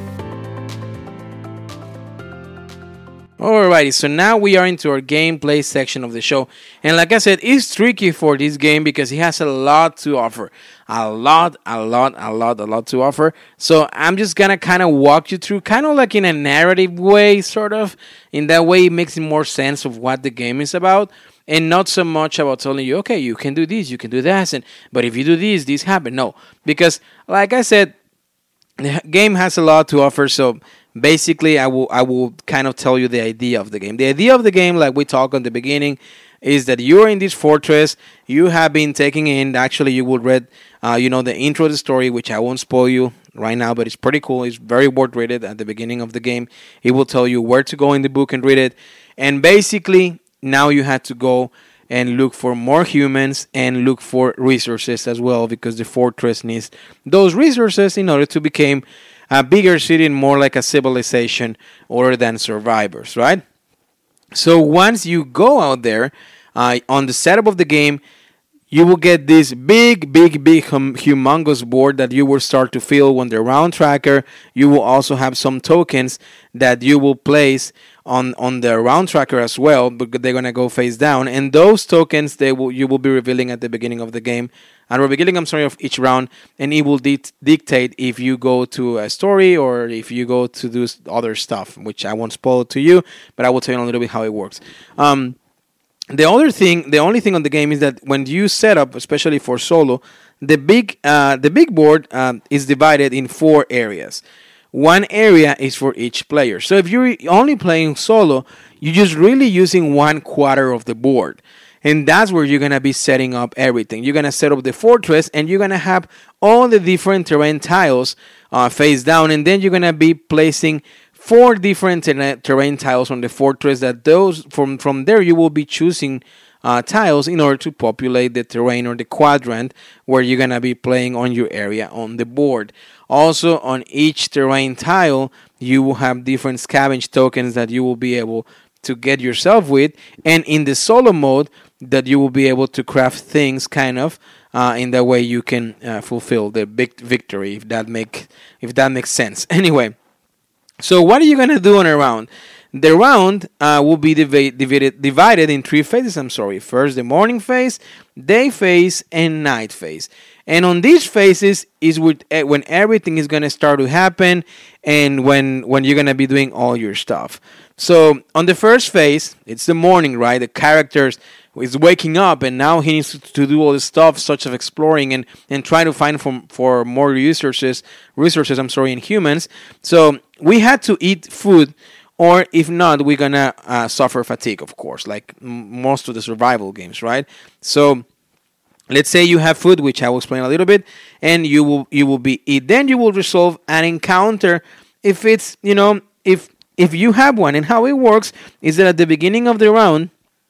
Alrighty, so now we are into our gameplay section of the show. And like I said, it's tricky for this game because it has a lot to offer. A lot, a lot, a lot, a lot to offer. So I'm just gonna kind of walk you through, kind of like in a narrative way, sort of. In that way, it makes more sense of what the game is about. And not so much about telling you, okay, you can do this, you can do that, and but if you do this, this happen. No, because like I said, the game has a lot to offer. So basically, I will I will kind of tell you the idea of the game. The idea of the game, like we talked on the beginning, is that you're in this fortress. You have been taking in. Actually, you will read, uh, you know, the intro to the story, which I won't spoil you right now, but it's pretty cool. It's very worth reading at the beginning of the game. It will tell you where to go in the book and read it. And basically, now you have to go and look for more humans and look for resources as well, because the fortress needs those resources in order to become a bigger city and more like a civilization other than survivors, right? So once you go out there, uh, on the setup of the game, you will get this big, big, big, hum- humongous board that you will start to fill on the round tracker. You will also have some tokens that you will place on, on the round tracker as well, but they're going to go face down. And those tokens, they will you will be revealing at the beginning of the game. At the beginning, I'm sorry, of each round, and it will di- dictate if you go to a story or if you go to do other stuff, which I won't spoil to you, but I will tell you a little bit how it works. Um, the other thing, the only thing on the game is that when you set up, especially for solo, the big uh, the big board uh, is divided in four areas. One area is for each player. So if you're only playing solo, you're just really using one quarter of the board. And that's where you're going to be setting up everything. You're going to set up the fortress, and you're going to have all the different terrain tiles uh, face down. And then you're going to be placing four different ter- terrain tiles on the fortress. That those from, from there, you will be choosing uh, tiles in order to populate the terrain or the quadrant where you're going to be playing on your area on the board. Also, on each terrain tile, you will have different scavenge tokens that you will be able to get yourself with. And in the solo mode, that you will be able to craft things kind of uh, in that way you can uh, fulfill the big victory, if that make if that makes sense. Anyway, so what are you gonna do on a round? The round uh, will be div- divided divided in three phases. I'm sorry. First, the morning phase, day phase, and night phase. And on these phases is with, eh, when everything is going to start to happen, and when when you're going to be doing all your stuff. So on the first phase, it's the morning, right? The characters is waking up, and now he needs to do all this stuff, such as exploring and, and trying to find for, for more resources, resources, I'm sorry, in humans. So we had to eat food, or if not, we're going to uh, suffer fatigue, of course, like m- most of the survival games, right? So let's say you have food, which I will explain a little bit, and you will you will be eat. Then you will resolve an encounter if it's, you know, if if you have one. And how it works is that at the beginning of the round,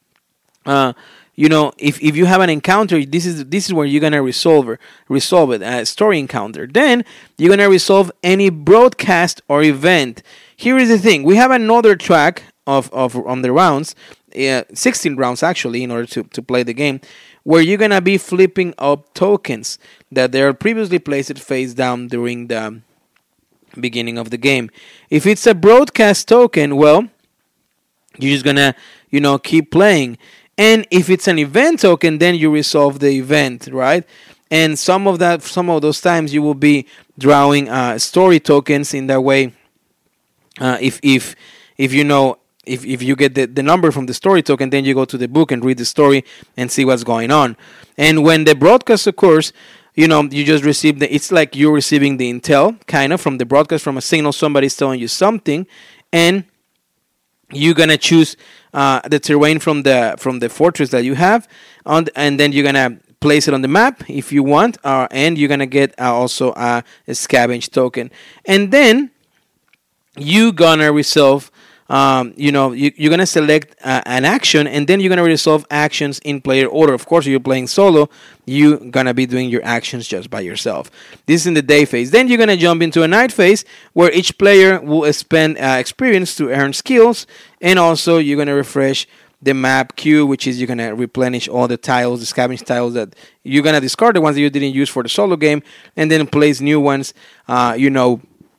uh, you know, if, if you have an encounter, this is this is where you're gonna resolve it, resolve it, a story encounter. Then you're gonna resolve any broadcast or event. Here is the thing: we have another track of of on the rounds, uh, sixteen rounds actually, in order to to play the game, where you're gonna be flipping up tokens that they are previously placed face down during the beginning of the game. If it's a broadcast token, well, you're just gonna, you know, keep playing. And if it's an event token, then you resolve the event, right? And some of that, some of those times, you will be drawing uh, story tokens. In that way, uh, if if if you know. If if you get the, the number from the story token, then you go to the book and read the story and see what's going on. And when the broadcast occurs, you know, you just receive the, it's like you're receiving the intel, kind of, from the broadcast, from a signal, somebody's telling you something, and you're gonna choose uh, the terrain from the from the fortress that you have, on, and then you're gonna place it on the map if you want, uh, and you're gonna get uh, also a, a scavenge token. And then you're gonna resolve Um, you know, you, you're going to select uh, an action, and then you're going to resolve actions in player order. Of course, if you're playing solo, you're going to be doing your actions just by yourself. This is in the day phase. Then you're going to jump into a night phase, where each player will spend uh, experience to earn skills, and also you're going to refresh the map queue, which is you're going to replenish all the tiles, the scavenge tiles that you're going to discard, the ones that you didn't use for the solo game, and then place new ones, uh, you know,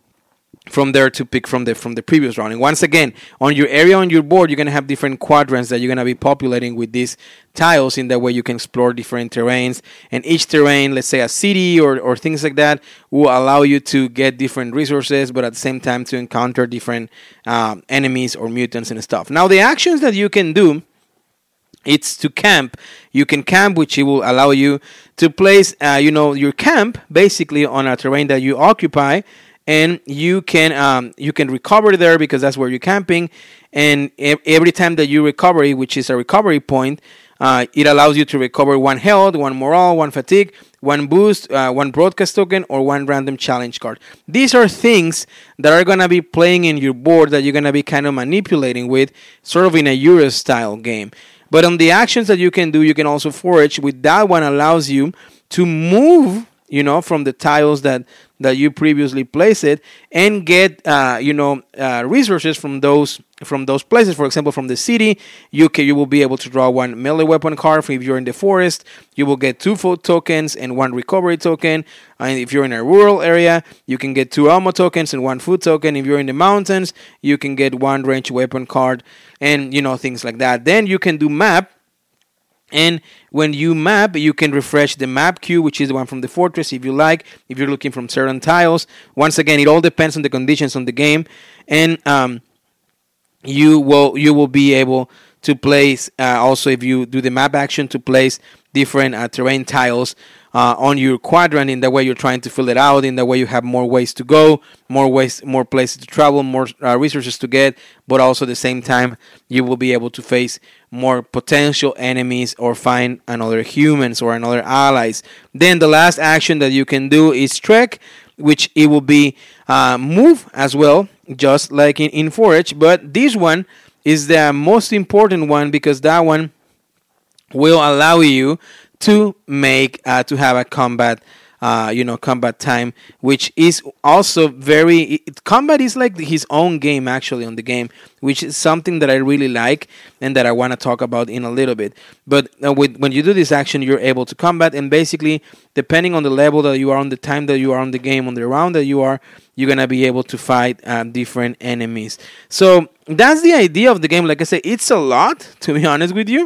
from there to pick from the from the previous round. And once again, on your area on your board, you're going to have different quadrants that you're going to be populating with these tiles. In that way, you can explore different terrains. And each terrain, let's say a city or, or things like that, will allow you to get different resources, but at the same time to encounter different um, enemies or mutants and stuff. Now, the actions that you can do, it's to camp. You can camp, which it will allow you to place, uh, you know, your camp basically on a terrain that you occupy. And you can um, you can recover there because that's where you're camping. And e- every time that you recover, which is a recovery point, uh, it allows you to recover one health, one morale, one fatigue, one boost, uh, one broadcast token, or one random challenge card. These are things that are going to be playing in your board that you're going to be kind of manipulating with, sort of in a Euro style game. But on the actions that you can do, you can also forage. With that one allows you to move, you know, from the tiles that, that you previously placed it, and get, uh, you know, uh, resources from those from those places. For example, from the city, you can, you will be able to draw one melee weapon card. If you're in the forest, you will get two food tokens and one recovery token. And if you're in a rural area, you can get two ammo tokens and one food token. If you're in the mountains, you can get one range weapon card, and, you know, things like that. Then you can do map. And when you map, you can refresh the map queue, which is the one from the fortress, if you like, if you're looking from certain tiles. Once again, it all depends on the conditions on the game. And um, you will you will be able to place, uh, also if you do the map action, to place different uh, terrain tiles uh, on your quadrant. In that way, you're trying to fill it out. In that way, you have more ways to go, more ways, more places to travel, more uh, resources to get. But also at the same time, you will be able to face more potential enemies or find another humans or another allies. Then the last action that you can do is trek, which it will be uh, move as well, just like in, in Forage. But this one is the most important one because that one will allow you to make uh, to have a combat uh, you know combat time, which is also very it, combat is like his own game actually on the game, which is something that I really like and that I want to talk about in a little bit. But uh, with, when you do this action, you're able to combat, and basically depending on the level that you are, on the time that you are on the game, on the round that you are, you're gonna be able to fight uh, different enemies. So that's the idea of the game. Like I said, it's a lot, to be honest with you.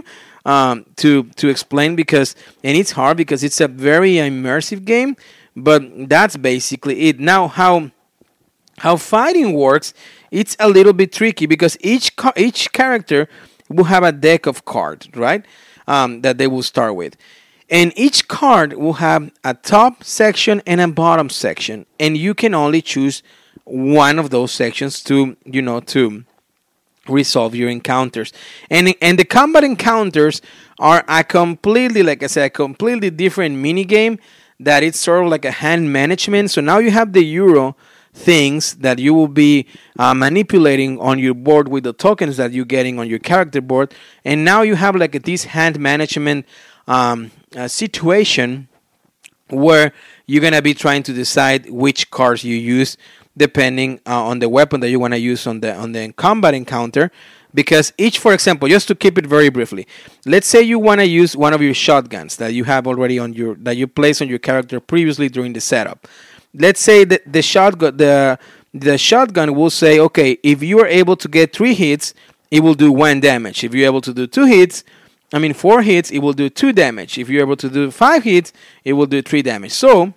um, to to explain because and it's hard because it's a very immersive game. But that's basically it. Now, how how fighting works, it's a little bit tricky because each ca- each character will have a deck of cards, right? Um, that they will start with. And each card will have a top section and a bottom section. And you can only choose one of those sections to, you know, to resolve your encounters. And and the combat encounters are a completely, like I said, a completely different mini game that it's sort of like a hand management. So now you have the Euro things that you will be uh, manipulating on your board with the tokens that you're getting on your character board. And now you have like a, this hand management um, uh, situation where you're going to be trying to decide which cards you use depending uh, on the weapon that you want to use on the on the combat encounter. Because each, for example, just to keep it very briefly, let's say you want to use one of your shotguns that you have already on your that you placed on your character previously during the setup. Let's say that the shotgun the the shotgun will say, okay, if you are able to get three hits, it will do one damage. If you're able to do two hits, I mean four hits, it will do two damage. If you're able to do five hits, it will do three damage. So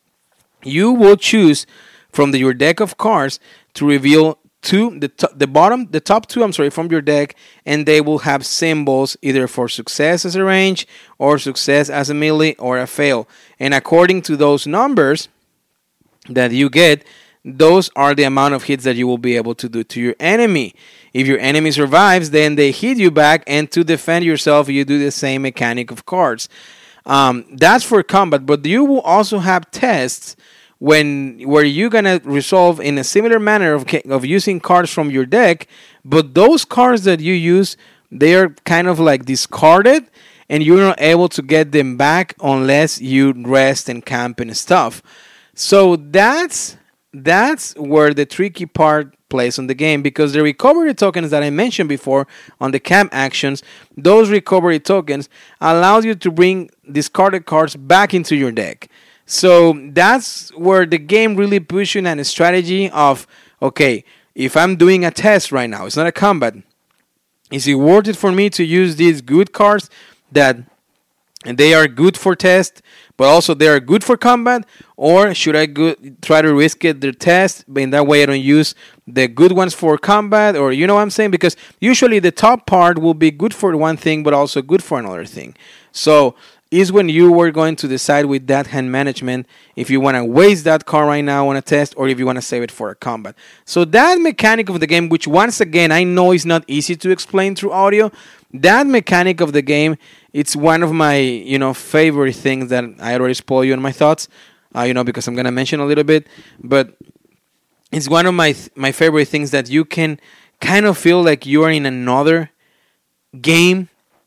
you will choose from the, your deck of cards to reveal two, the to, the bottom, the top two, I'm sorry, from your deck, and they will have symbols either for success as a range or success as a melee or a fail. And according to those numbers that you get, those are the amount of hits that you will be able to do to your enemy. If your enemy survives, then they hit you back, and to defend yourself, you do the same mechanic of cards. Um, that's for combat, but you will also have tests when where you're gonna resolve in a similar manner of of using cards from your deck, but those cards that you use, they are kind of like discarded, and you're not able to get them back unless you rest and camp and stuff. So that's that's where the tricky part plays on the game, because the recovery tokens that I mentioned before on the camp actions, those recovery tokens allows you to bring discarded cards back into your deck. So that's where the game really pushes you in a strategy of, okay, if I'm doing a test right now, it's not a combat, is it worth it for me to use these good cards that they are good for test, but also they are good for combat, or should I go, try to risk it the test, but in that way I don't use the good ones for combat, or you know what I'm saying? Because usually the top part will be good for one thing, but also good for another thing. So is when you were going to decide with that hand management if you want to waste that card right now on a test or if you want to save it for a combat. So that mechanic of the game, which once again I know is not easy to explain through audio, that mechanic of the game, it's one of my you know favorite things that I already spoiled you on my thoughts, uh, you know because I'm gonna mention a little bit, but it's one of my my favorite things that you can kind of feel like you are in another game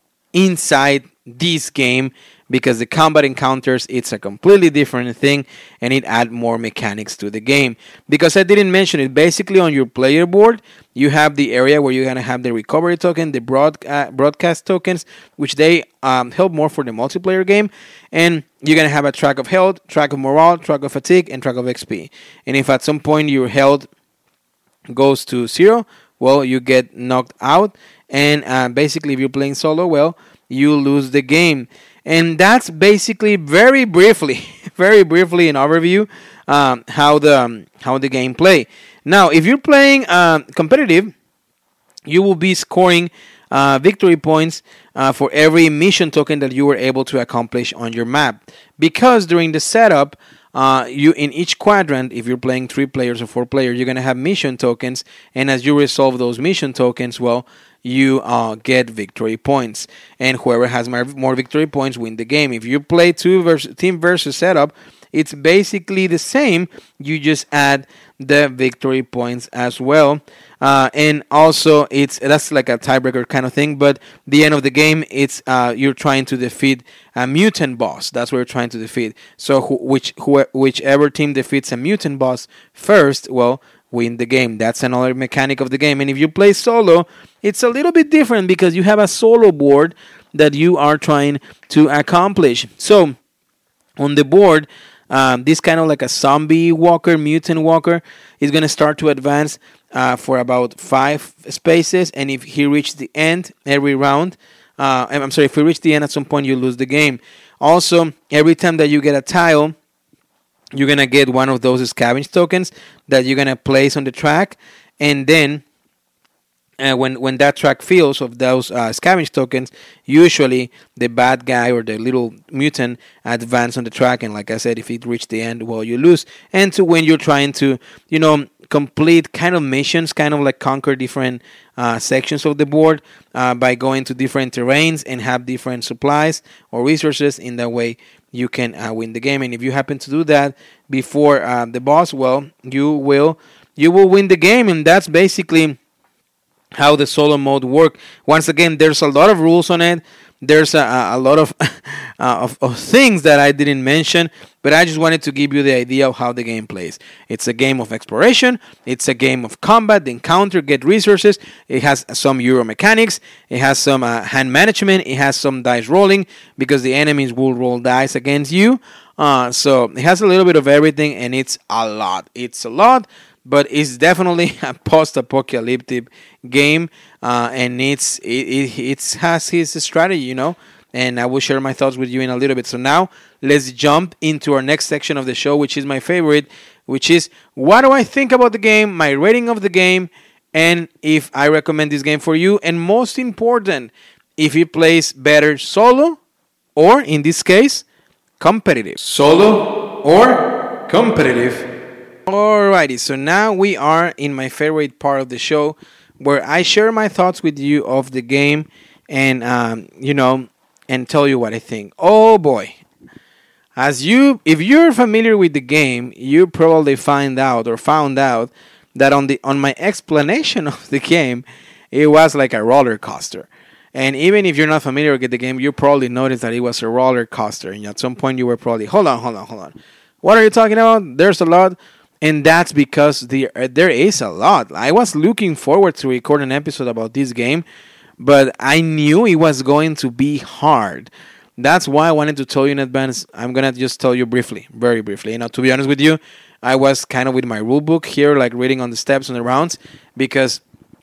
inside this game, because the combat encounters, it's a completely different thing, and it adds more mechanics to the game. Because I didn't mention it, basically on your player board, you have the area where you're going to have the recovery token, the broad, uh, broadcast tokens, which they um, help more for the multiplayer game, and you're going to have a track of health, track of morale, track of fatigue, and track of X P. And if at some point your health goes to zero, well, you get knocked out, and uh, basically if you're playing solo, well, you lose the game. And that's basically very briefly, very briefly in overview, um, how the um, how the game play. Now, if you're playing uh, competitive, you will be scoring uh, victory points uh, for every mission token that you were able to accomplish on your map. Because during the setup, uh, you in each quadrant, if you're playing three players or four players, you're gonna have mission tokens, and as you resolve those mission tokens, well, you uh, get victory points, and whoever has more, more victory points win the game. If you play two versus, team versus setup, it's basically the same. You just add the victory points as well, uh, and also it's that's like a tiebreaker kind of thing. But the end of the game, it's uh, you're trying to defeat a mutant boss. That's what you're trying to defeat. So wh- which wh- whichever team defeats a mutant boss first, well, win the game. That's another mechanic of the game. And if you play solo, it's a little bit different because you have a solo board that you are trying to accomplish. So on the board, um, this kind of like a zombie walker, mutant walker, is going to start to advance uh, for about five spaces. And if he reaches the end every round, uh, I'm sorry, if you reach the end at some point, you lose the game. Also, every time that you get a tile, you're going to get one of those scavenge tokens that you're going to place on the track. And then uh, when when that track fills of those uh, scavenge tokens, usually the bad guy or the little mutant advance on the track. And like I said, if it reaches the end, well, you lose. And to win, you're trying to, you know, complete kind of missions, kind of like conquer different uh, sections of the board uh, by going to different terrains and have different supplies or resources. In that way, you can uh, win the game. And if you happen to do that before uh, the boss, well, you will you will win the game. And that's basically how the solo mode work. Once again, there's a lot of rules on it. There's a, a lot of, uh, of of things that I didn't mention, but I just wanted to give you the idea of how the game plays. It's a game of exploration. It's a game of combat, encounter, get resources. It has some Euro mechanics. It has some uh, hand management. It has some dice rolling because the enemies will roll dice against you. Uh, so it has a little bit of everything, and it's a lot. It's a lot. But it's definitely a post-apocalyptic game, uh, and it's it, it it has his strategy, you know. And I will share my thoughts with you in a little bit. So now let's jump into our next section of the show, which is my favorite, which is what do I think about the game, my rating of the game, and if I recommend this game for you. And most important, if it plays better solo or, in this case, competitive. Solo or competitive. Alrighty, so now we are in my favorite part of the show where I share my thoughts with you of the game and, um, you know, and tell you what I think. Oh boy. As you, if you're familiar with the game, you probably find out or found out that on the on my explanation of the game, it was like a roller coaster. And even if you're not familiar with the game, you probably noticed that it was a roller coaster. And at some point you were probably, hold on, hold on, hold on. What are you talking about? There's a lot. And that's because the, uh, there is a lot. I was looking forward to record an episode about this game, but I knew it was going to be hard. That's why I wanted to tell you in advance. I'm going to just tell you briefly, very briefly. You know, to be honest with you, I was kind of with my rule book here, like reading on the steps and the rounds, because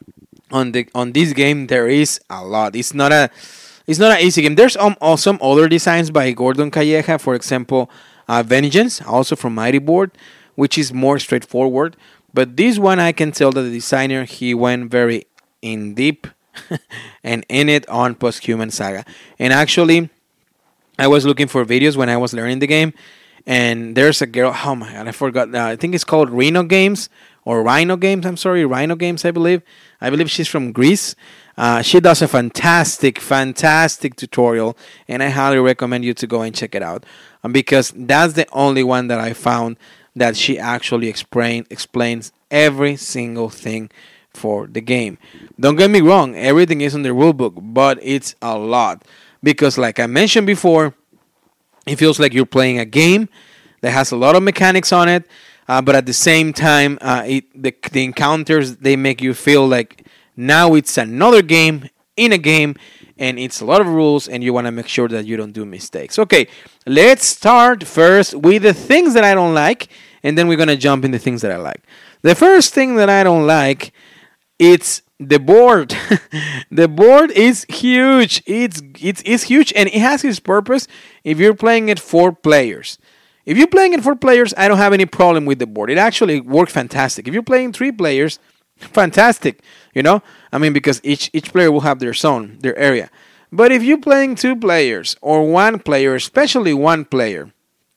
on the on this game there is a lot. It's not a it's not an easy game. There's um, some other designs by Gordon Calleja, for example, uh, Vengeance, also from Mighty Board, which is more straightforward. But this one, I can tell that the designer, he went very in deep and in it on Posthuman Saga. And actually, I was looking for videos when I was learning the game, and there's a girl, oh my god, I forgot, uh, I think it's called Rhino Games, or Rhino Games, I'm sorry, Rhino Games, I believe. I believe she's from Greece. Uh, she does a fantastic, fantastic tutorial, and I highly recommend you to go and check it out. Um, because that's the only one that I found that she actually explain, explains every single thing for the game. Don't get me wrong, everything is in the rulebook, but it's a lot. Because like I mentioned before, it feels like you're playing a game that has a lot of mechanics on it, uh, but at the same time, uh, it, the, the encounters, they make you feel like now it's another game in a game, and it's a lot of rules, and you want to make sure that you don't do mistakes. Okay, let's start first with the things that I don't like, and then we're going to jump into things that I like. The first thing that I don't like, it's the board. The board is huge. It's, it's, it's huge, and it has its purpose if you're playing it four players. If you're playing it four players, I don't have any problem with the board. It actually works fantastic. If you're playing three players, fantastic, you know, I mean, because each each player will have their zone, their area. But if you're playing two players or one player, especially one player,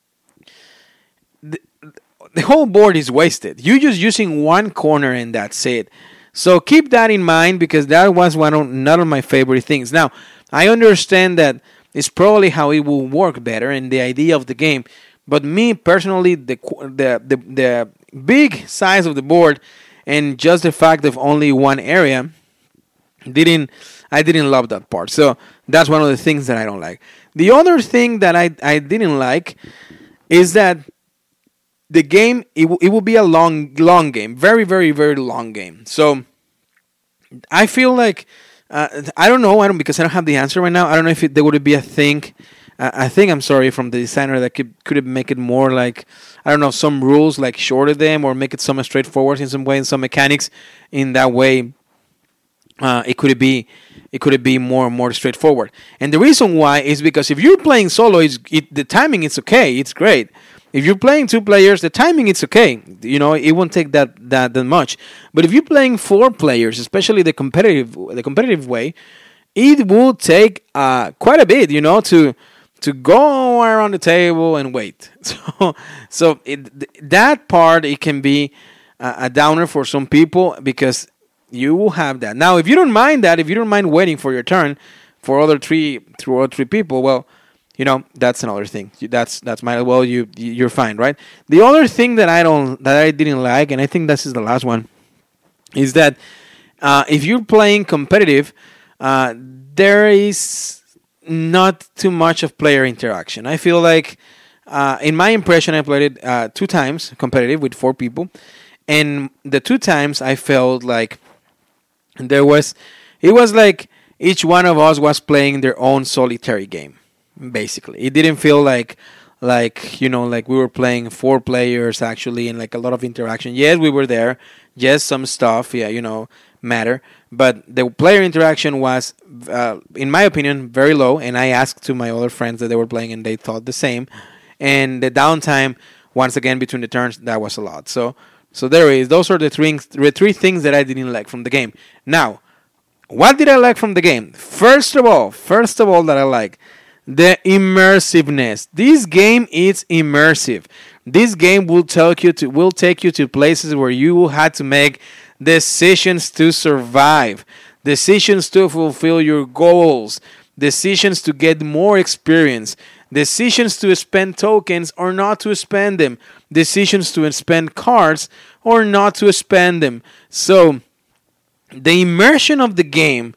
the, the whole board is wasted. You're just using one corner and that's it. So keep that in mind, because that was one of not of my favorite things. Now, I understand that it's probably how it will work better and the idea of the game. But me personally, the the the, the big size of the board and just the fact of only one area, didn't I didn't love that part. So that's one of the things that I don't like. The other thing that I, I didn't like is that the game, it, w- it will be a long long game. Very, very, very long game. So I feel like, uh, I don't know, I don't because I don't have the answer right now. I don't know if it, there would be a thing, uh, I think, I'm sorry, from the designer that could, could make it more like, I don't know, some rules, like shorter them or make it some straightforward in some way, in some mechanics. In that way, uh, it could be it could be more more straightforward. And the reason why is because if you're playing solo, it's, it, the timing is okay. It's great. If you're playing two players, the timing is okay. You know, it won't take that, that, that much. But if you're playing four players, especially the competitive the competitive way, it will take uh, quite a bit, you know, to to go around the table and wait. So so it, that part, it can be a, a downer for some people because you will have that. Now, if you don't mind that, if you don't mind waiting for your turn for other three through other three people, well, you know, that's another thing. That's that's might as well you you're fine, right? The other thing that I don't that I didn't like, and I think this is the last one, is that uh, if you're playing competitive, uh, there is not too much of player interaction. I feel like, uh, in my impression, I played it uh, two times competitive with four people, and the two times I felt like there was, it was like each one of us was playing their own solitary game. Basically, it didn't feel like like you know like we were playing four players actually, and like a lot of interaction. Yes, we were there. Yes, some stuff, yeah, you know, matter. But the player interaction was, uh, in my opinion, very low. And I asked to my other friends that they were playing, and they thought the same. And the downtime, once again, between the turns, that was a lot. So, so there is. Those are the three the three things that I didn't like from the game. Now, what did I like from the game? First of all, first of all, that I like. The immersiveness. This game is immersive. This game will take you to will take you to places where you will have to make decisions to survive, decisions to fulfill your goals, decisions to get more experience, decisions to spend tokens or not to spend them, decisions to spend cards or not to spend them. So the immersion of the game,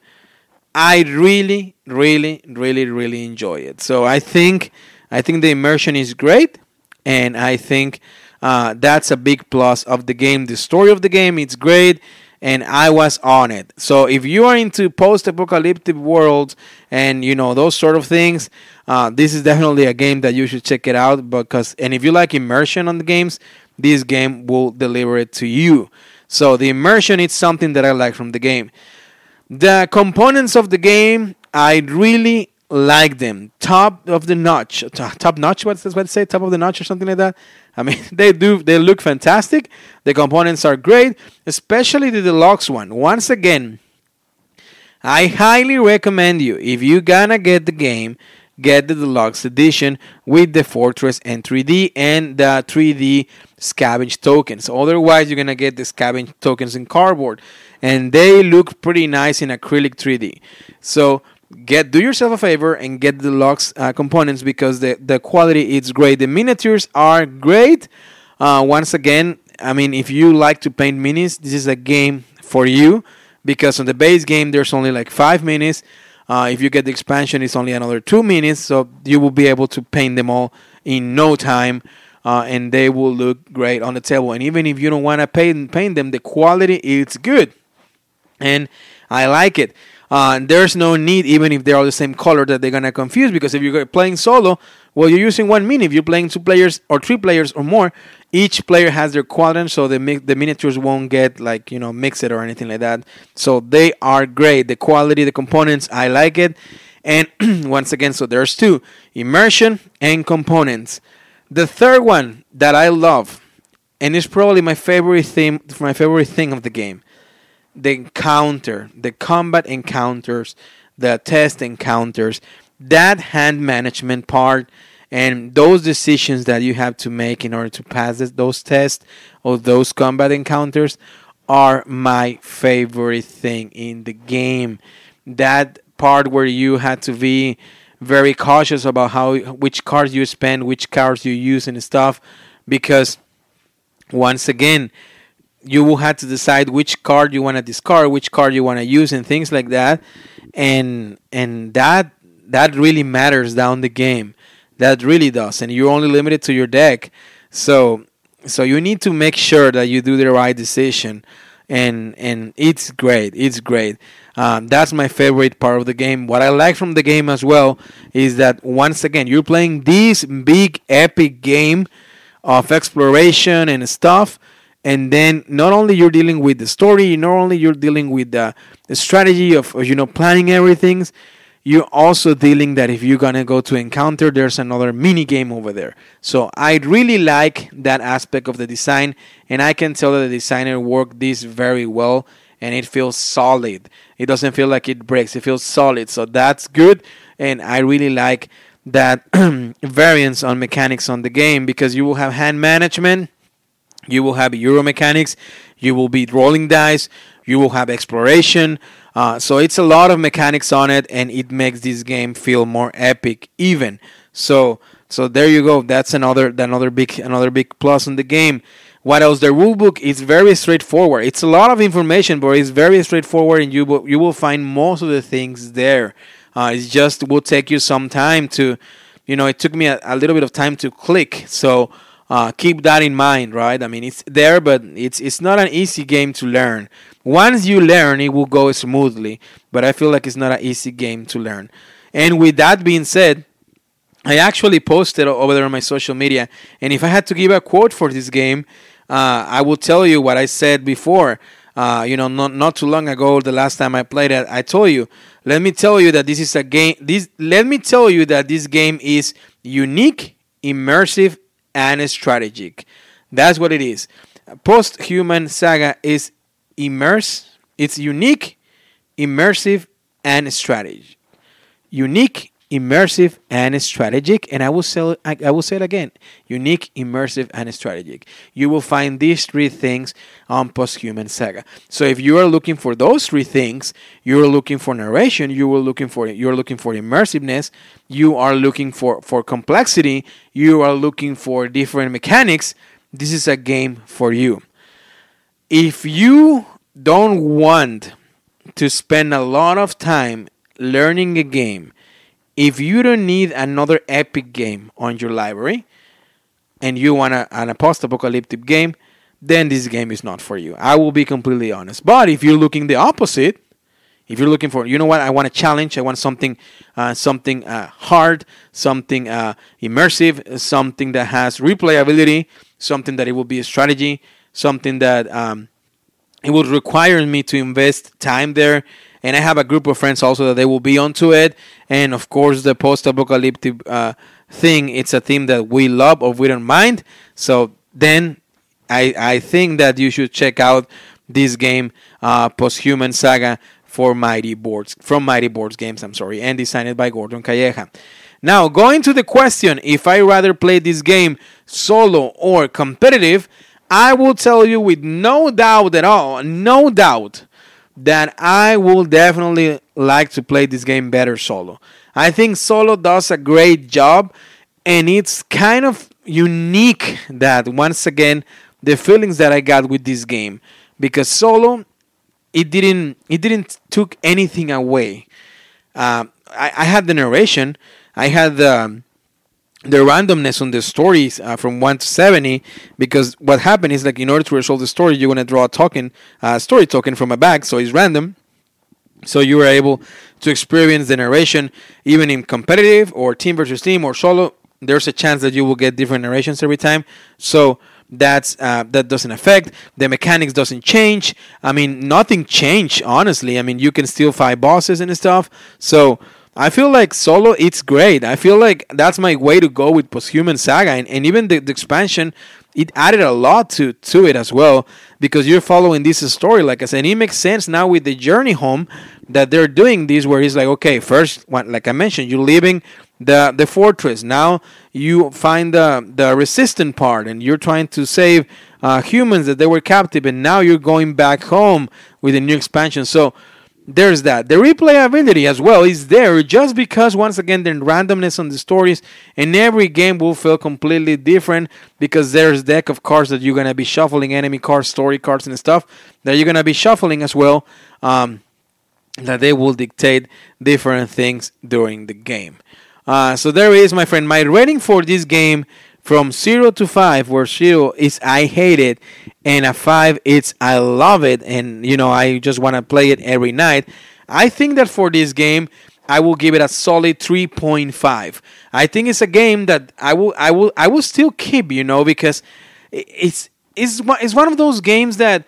I really, really, really, really enjoy it. So I think, I think the immersion is great, and I think uh, that's a big plus of the game. The story of the game, it's great, and I was on it. So if you are into post-apocalyptic worlds and you know those sort of things, uh, this is definitely a game that you should check it out. Because and if you like immersion on the games, this game will deliver it to you. So the immersion is something that I like from the game. The components of the game, I really like them. Top of the notch. Top notch, what's this what to say? Top of the notch or something like that? I mean, they do. They look fantastic. The components are great, especially the deluxe one. Once again, I highly recommend you, if you're gonna get the game, get the deluxe edition with the Fortress and three D and the three D scavenge tokens. Otherwise, you're gonna get the scavenge tokens in cardboard, and they look pretty nice in acrylic three D. So get do yourself a favor and get the deluxe uh, components, because the, the quality is great. The miniatures are great. Uh, once again, I mean, if you like to paint minis, this is a game for you, because on the base game there's only like five minis. Uh, if you get the expansion, it's only another two minutes, so you will be able to paint them all in no time, uh, and they will look great on the table. And even if you don't want to paint paint them, the quality is good, and I like it. Uh, there's no need, even if they're all the same color, that they're gonna confuse, because if you're playing solo, well, you're using one mini. If you're playing two players or three players or more, each player has their quadrant, so the mi- the miniatures won't get like you know mixed or anything like that. So they are great. The quality, the components, I like it. And once again, so there's two: immersion and components. The third one that I love, and it's probably my favorite theme, my favorite thing of the game. The encounter, the combat encounters, the test encounters, that hand management part, and those decisions that you have to make in order to pass this, those tests or those combat encounters are my favorite thing in the game. That part where you had to be very cautious about how which cards you spend, which cards you use and stuff, because once again, you will have to decide which card you want to discard, which card you want to use, and things like that. And and that that really matters down the game. That really does. And you're only limited to your deck. So so you need to make sure that you do the right decision. And and it's great. It's great. Um, that's my favorite part of the game. What I like from the game as well is that, once again, you're playing this big, epic game of exploration and stuff. And then not only you're dealing with the story, not only you're dealing with the, the strategy of, you know, planning everything, you're also dealing that if you're gonna go to encounter, there's another mini game over there. So I really like that aspect of the design, and I can tell that the designer worked this very well, and it feels solid. It doesn't feel like it breaks. It feels solid. So that's good, and I really like that variance on mechanics on the game, because you will have hand management, you will have Euro mechanics, you will be rolling dice, you will have exploration. Uh, so it's a lot of mechanics on it, and it makes this game feel more epic even. So so there you go. That's another another big another big plus on the game. What else? The rulebook is very straightforward. It's a lot of information, but it's very straightforward, and you will you will find most of the things there. Uh, it just will take you some time to, you know, it took me a, a little bit of time to click. So uh, keep that in mind, right? I mean, it's there, but it's it's not an easy game to learn. Once you learn, it will go smoothly, but I feel like it's not an easy game to learn. And with that being said, I actually posted over there on my social media, and if I had to give a quote for this game, uh, I will tell you what I said before. Uh, you know, not not too long ago, the last time I played it, I told you, let me tell you that this is a game. This let me tell you that this game is unique, immersive, and strategic. That's what it is. Post-Human Saga is immerse. It's unique, immersive, and strategic. Unique, immersive, and strategic. And I will say, I, I will say it again: unique, immersive, and strategic. You will find these three things on Post-Human Saga. So if you are looking for those three things, you are looking for narration. You are looking for you are looking for immersiveness. You are looking for for complexity. You are looking for different mechanics. This is a game for you. If you don't want to spend a lot of time learning a game, if you don't need another epic game on your library, and you want a, an post-apocalyptic game, then this game is not for you. I will be completely honest. But if you're looking the opposite, if you're looking for, you know what, I want a challenge, I want something uh, something uh, hard, something uh, immersive, something that has replayability, something that it will be a strategy, something that um, it would require me to invest time there. And I have a group of friends also that they will be onto it. And of course, the post-apocalyptic uh, thing, it's a theme that we love or we don't mind. So then I, I think that you should check out this game, uh, Post-Human Saga, for Mighty Boards, from Mighty Boards Games, I'm sorry, and designed by Gordon Calleja. Now, going to the question, if I rather play this game solo or competitive, I will tell you with no doubt at all, no doubt, that I will definitely like to play this game better solo. I think solo does a great job, and it's kind of unique that, once again, the feelings that I got with this game, because solo, it didn't it didn't took anything away. Uh, I, I had the narration, I had the the randomness on the stories uh, from one to seventy, because what happened is, like, in order to resolve the story, you're going to draw a token, uh, story token from a bag, so it's random. So you were able to experience the narration even in competitive or team versus team or solo. There's a chance that you will get different narrations every time. So that's uh, that doesn't affect. The mechanics doesn't change. I mean, nothing changed, honestly. I mean, you can still fight bosses and stuff. So I feel like solo, it's great. I feel like that's my way to go with Post-Human Saga. And, and even the, the expansion, it added a lot to, to it as well, because you're following this story, like I said. And it makes sense now with the Journey Home that they're doing this, where it's like, okay, first, like I mentioned, you're leaving the the fortress. Now you find the, the resistant part, and you're trying to save uh, humans that they were captive, and now you're going back home with a new expansion. So there's that. The replayability as well is there, just because, once again, the randomness on the stories, and every game will feel completely different, because there's deck of cards that you're going to be shuffling, enemy cards, story cards, and stuff that you're going to be shuffling as well, um, that they will dictate different things during the game. Uh, so there is, my friend, my rating for this game from zero to five, where zero is I hate it, and a five it's I love it, and you know I just want to play it every night. I think that for this game, I will give it a solid three point five. I think it's a game that I will I will I will still keep, you know, because it's it's one, it's one of those games that,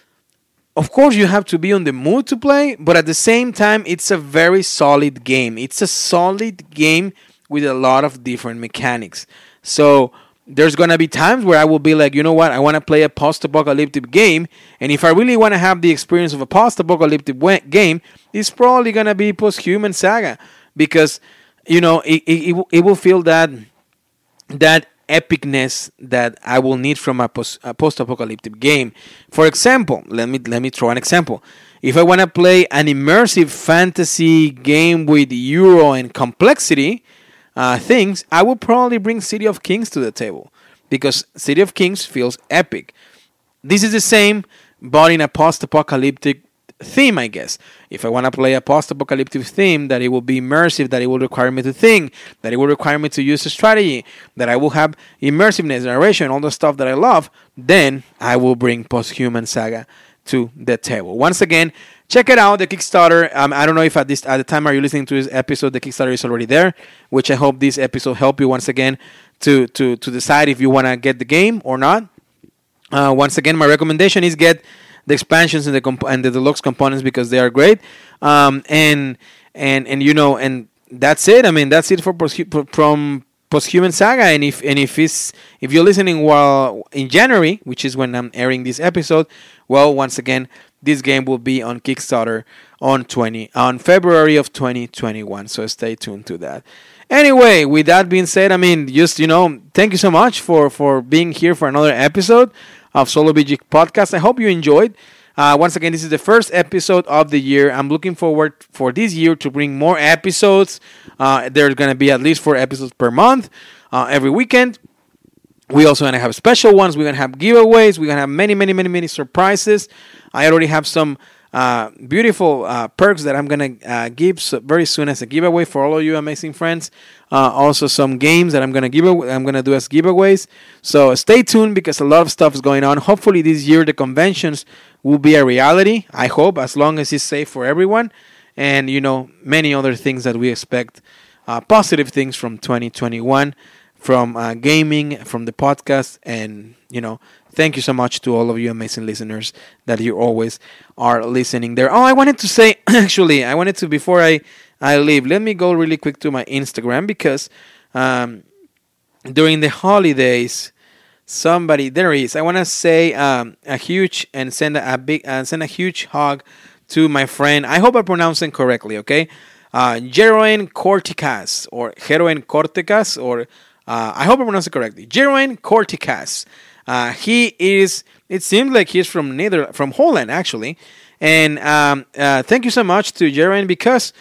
of course, you have to be on the mood to play, but at the same time, it's a very solid game. It's a solid game with a lot of different mechanics. So there's going to be times where I will be like, you know what, I want to play a post-apocalyptic game, and if I really want to have the experience of a post-apocalyptic game, it's probably going to be Post-Human Saga, because, you know, it, it, it will feel that that epicness that I will need from a, post, a post-apocalyptic game. For example, let me let me throw an example. If I want to play an immersive fantasy game with Euro and complexity uh, things, I will probably bring City of Kings to the table, because City of Kings feels epic. This is the same, but in a post-apocalyptic theme, I guess. If I want to play a post-apocalyptic theme, that it will be immersive, that it will require me to think, that it will require me to use a strategy, that I will have immersiveness, narration, all the stuff that I love, then I will bring Post-Human Saga to the table. Once again, check it out, the Kickstarter. Um, I don't know if at this at the time are you listening to this episode, the Kickstarter is already there, which I hope this episode help you once again to to to decide if you want to get the game or not. Uh, once again, my recommendation is get the expansions and the comp- and the deluxe components, because they are great. Um, and and and you know, and that's it. I mean, that's it for post- from Post-Human Saga. And if and if it's if you're listening while in January, which is when I'm airing this episode, well, once again, this game will be on Kickstarter on twenty on February of twenty twenty-one. So stay tuned to that. Anyway, with that being said, I mean, just, you know, thank you so much for, for being here for another episode of Solo B G Podcast. I hope you enjoyed. Uh, once again, this is the first episode of the year. I'm looking forward for this year to bring more episodes. Uh, there's going to be at least four episodes per month, uh, every weekend. We also going to have special ones. We're going to have giveaways. We're going to have many, many, many, many surprises. I already have some uh, beautiful uh, perks that I'm going to uh, give so very soon as a giveaway for all of you amazing friends. Uh, also, some games that I'm going to give away, I'm going to do as giveaways. So stay tuned, because a lot of stuff is going on. Hopefully this year the conventions will be a reality. I hope, as long as it's safe for everyone. And, you know, many other things that we expect, uh, positive things from twenty twenty-one. From uh, gaming, from the podcast, and, you know, thank you so much to all of you amazing listeners that you always are listening there. Oh, I wanted to say, actually, I wanted to, before I, I leave, let me go really quick to my Instagram, because um, during the holidays, somebody, there is, I want to say um, a huge, and send a, a big, uh, send a huge hug to my friend. I hope I pronounce it correctly, okay? Uh, Jeroen Corticas, or Jeroen Corticas, or Uh, I hope I pronounced it correctly. Jeroen Corticas. Uh, he is, it seems like he's from Nether, from Holland, actually. And um, uh, thank you so much to Jeroen, because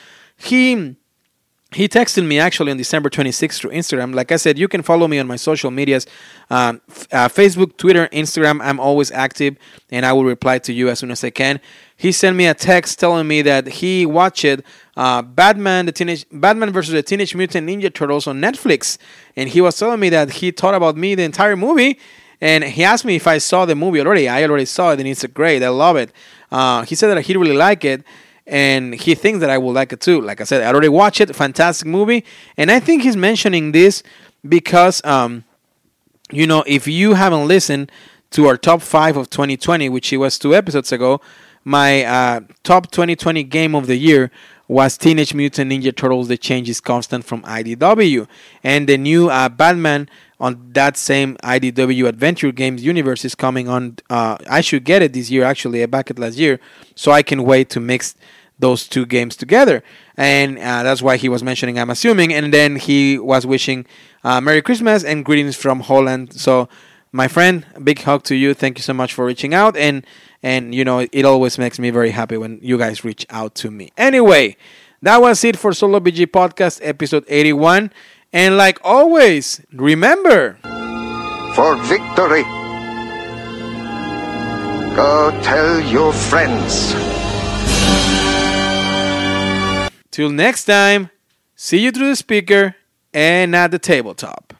he he texted me actually on December twenty-sixth through Instagram. Like I said, you can follow me on my social medias, um, f- uh, Facebook, Twitter, Instagram. I'm always active, and I will reply to you as soon as I can. He sent me a text telling me that he watched uh, Batman, the teenage Batman versus the Teenage Mutant Ninja Turtles on Netflix, and he was telling me that he thought about me the entire movie, and he asked me if I saw the movie already. I already saw it, and it's great. I love it. Uh, he said that he really liked it, and he thinks that I will like it too. Like I said, I already watched it. Fantastic movie, and I think he's mentioning this because, um, you know, if you haven't listened to our top five of twenty twenty, which it was two episodes ago, my uh, top twenty twenty game of the year was Teenage Mutant Ninja Turtles: The Change is Constant from I D W. And the new uh, Batman on that same I D W Adventure Games universe is coming on. Uh, I should get it this year, actually. I backed it last year. So I can wait to mix those two games together. And uh, that's why he was mentioning, I'm assuming. And then he was wishing uh, Merry Christmas and greetings from Holland. So, my friend, a big hug to you. Thank you so much for reaching out. And And, you know, it always makes me very happy when you guys reach out to me. Anyway, that was it for Solo B G Podcast episode eighty-one. And like always, remember, for victory, go tell your friends. Till next time, see you through the speaker and at the tabletop.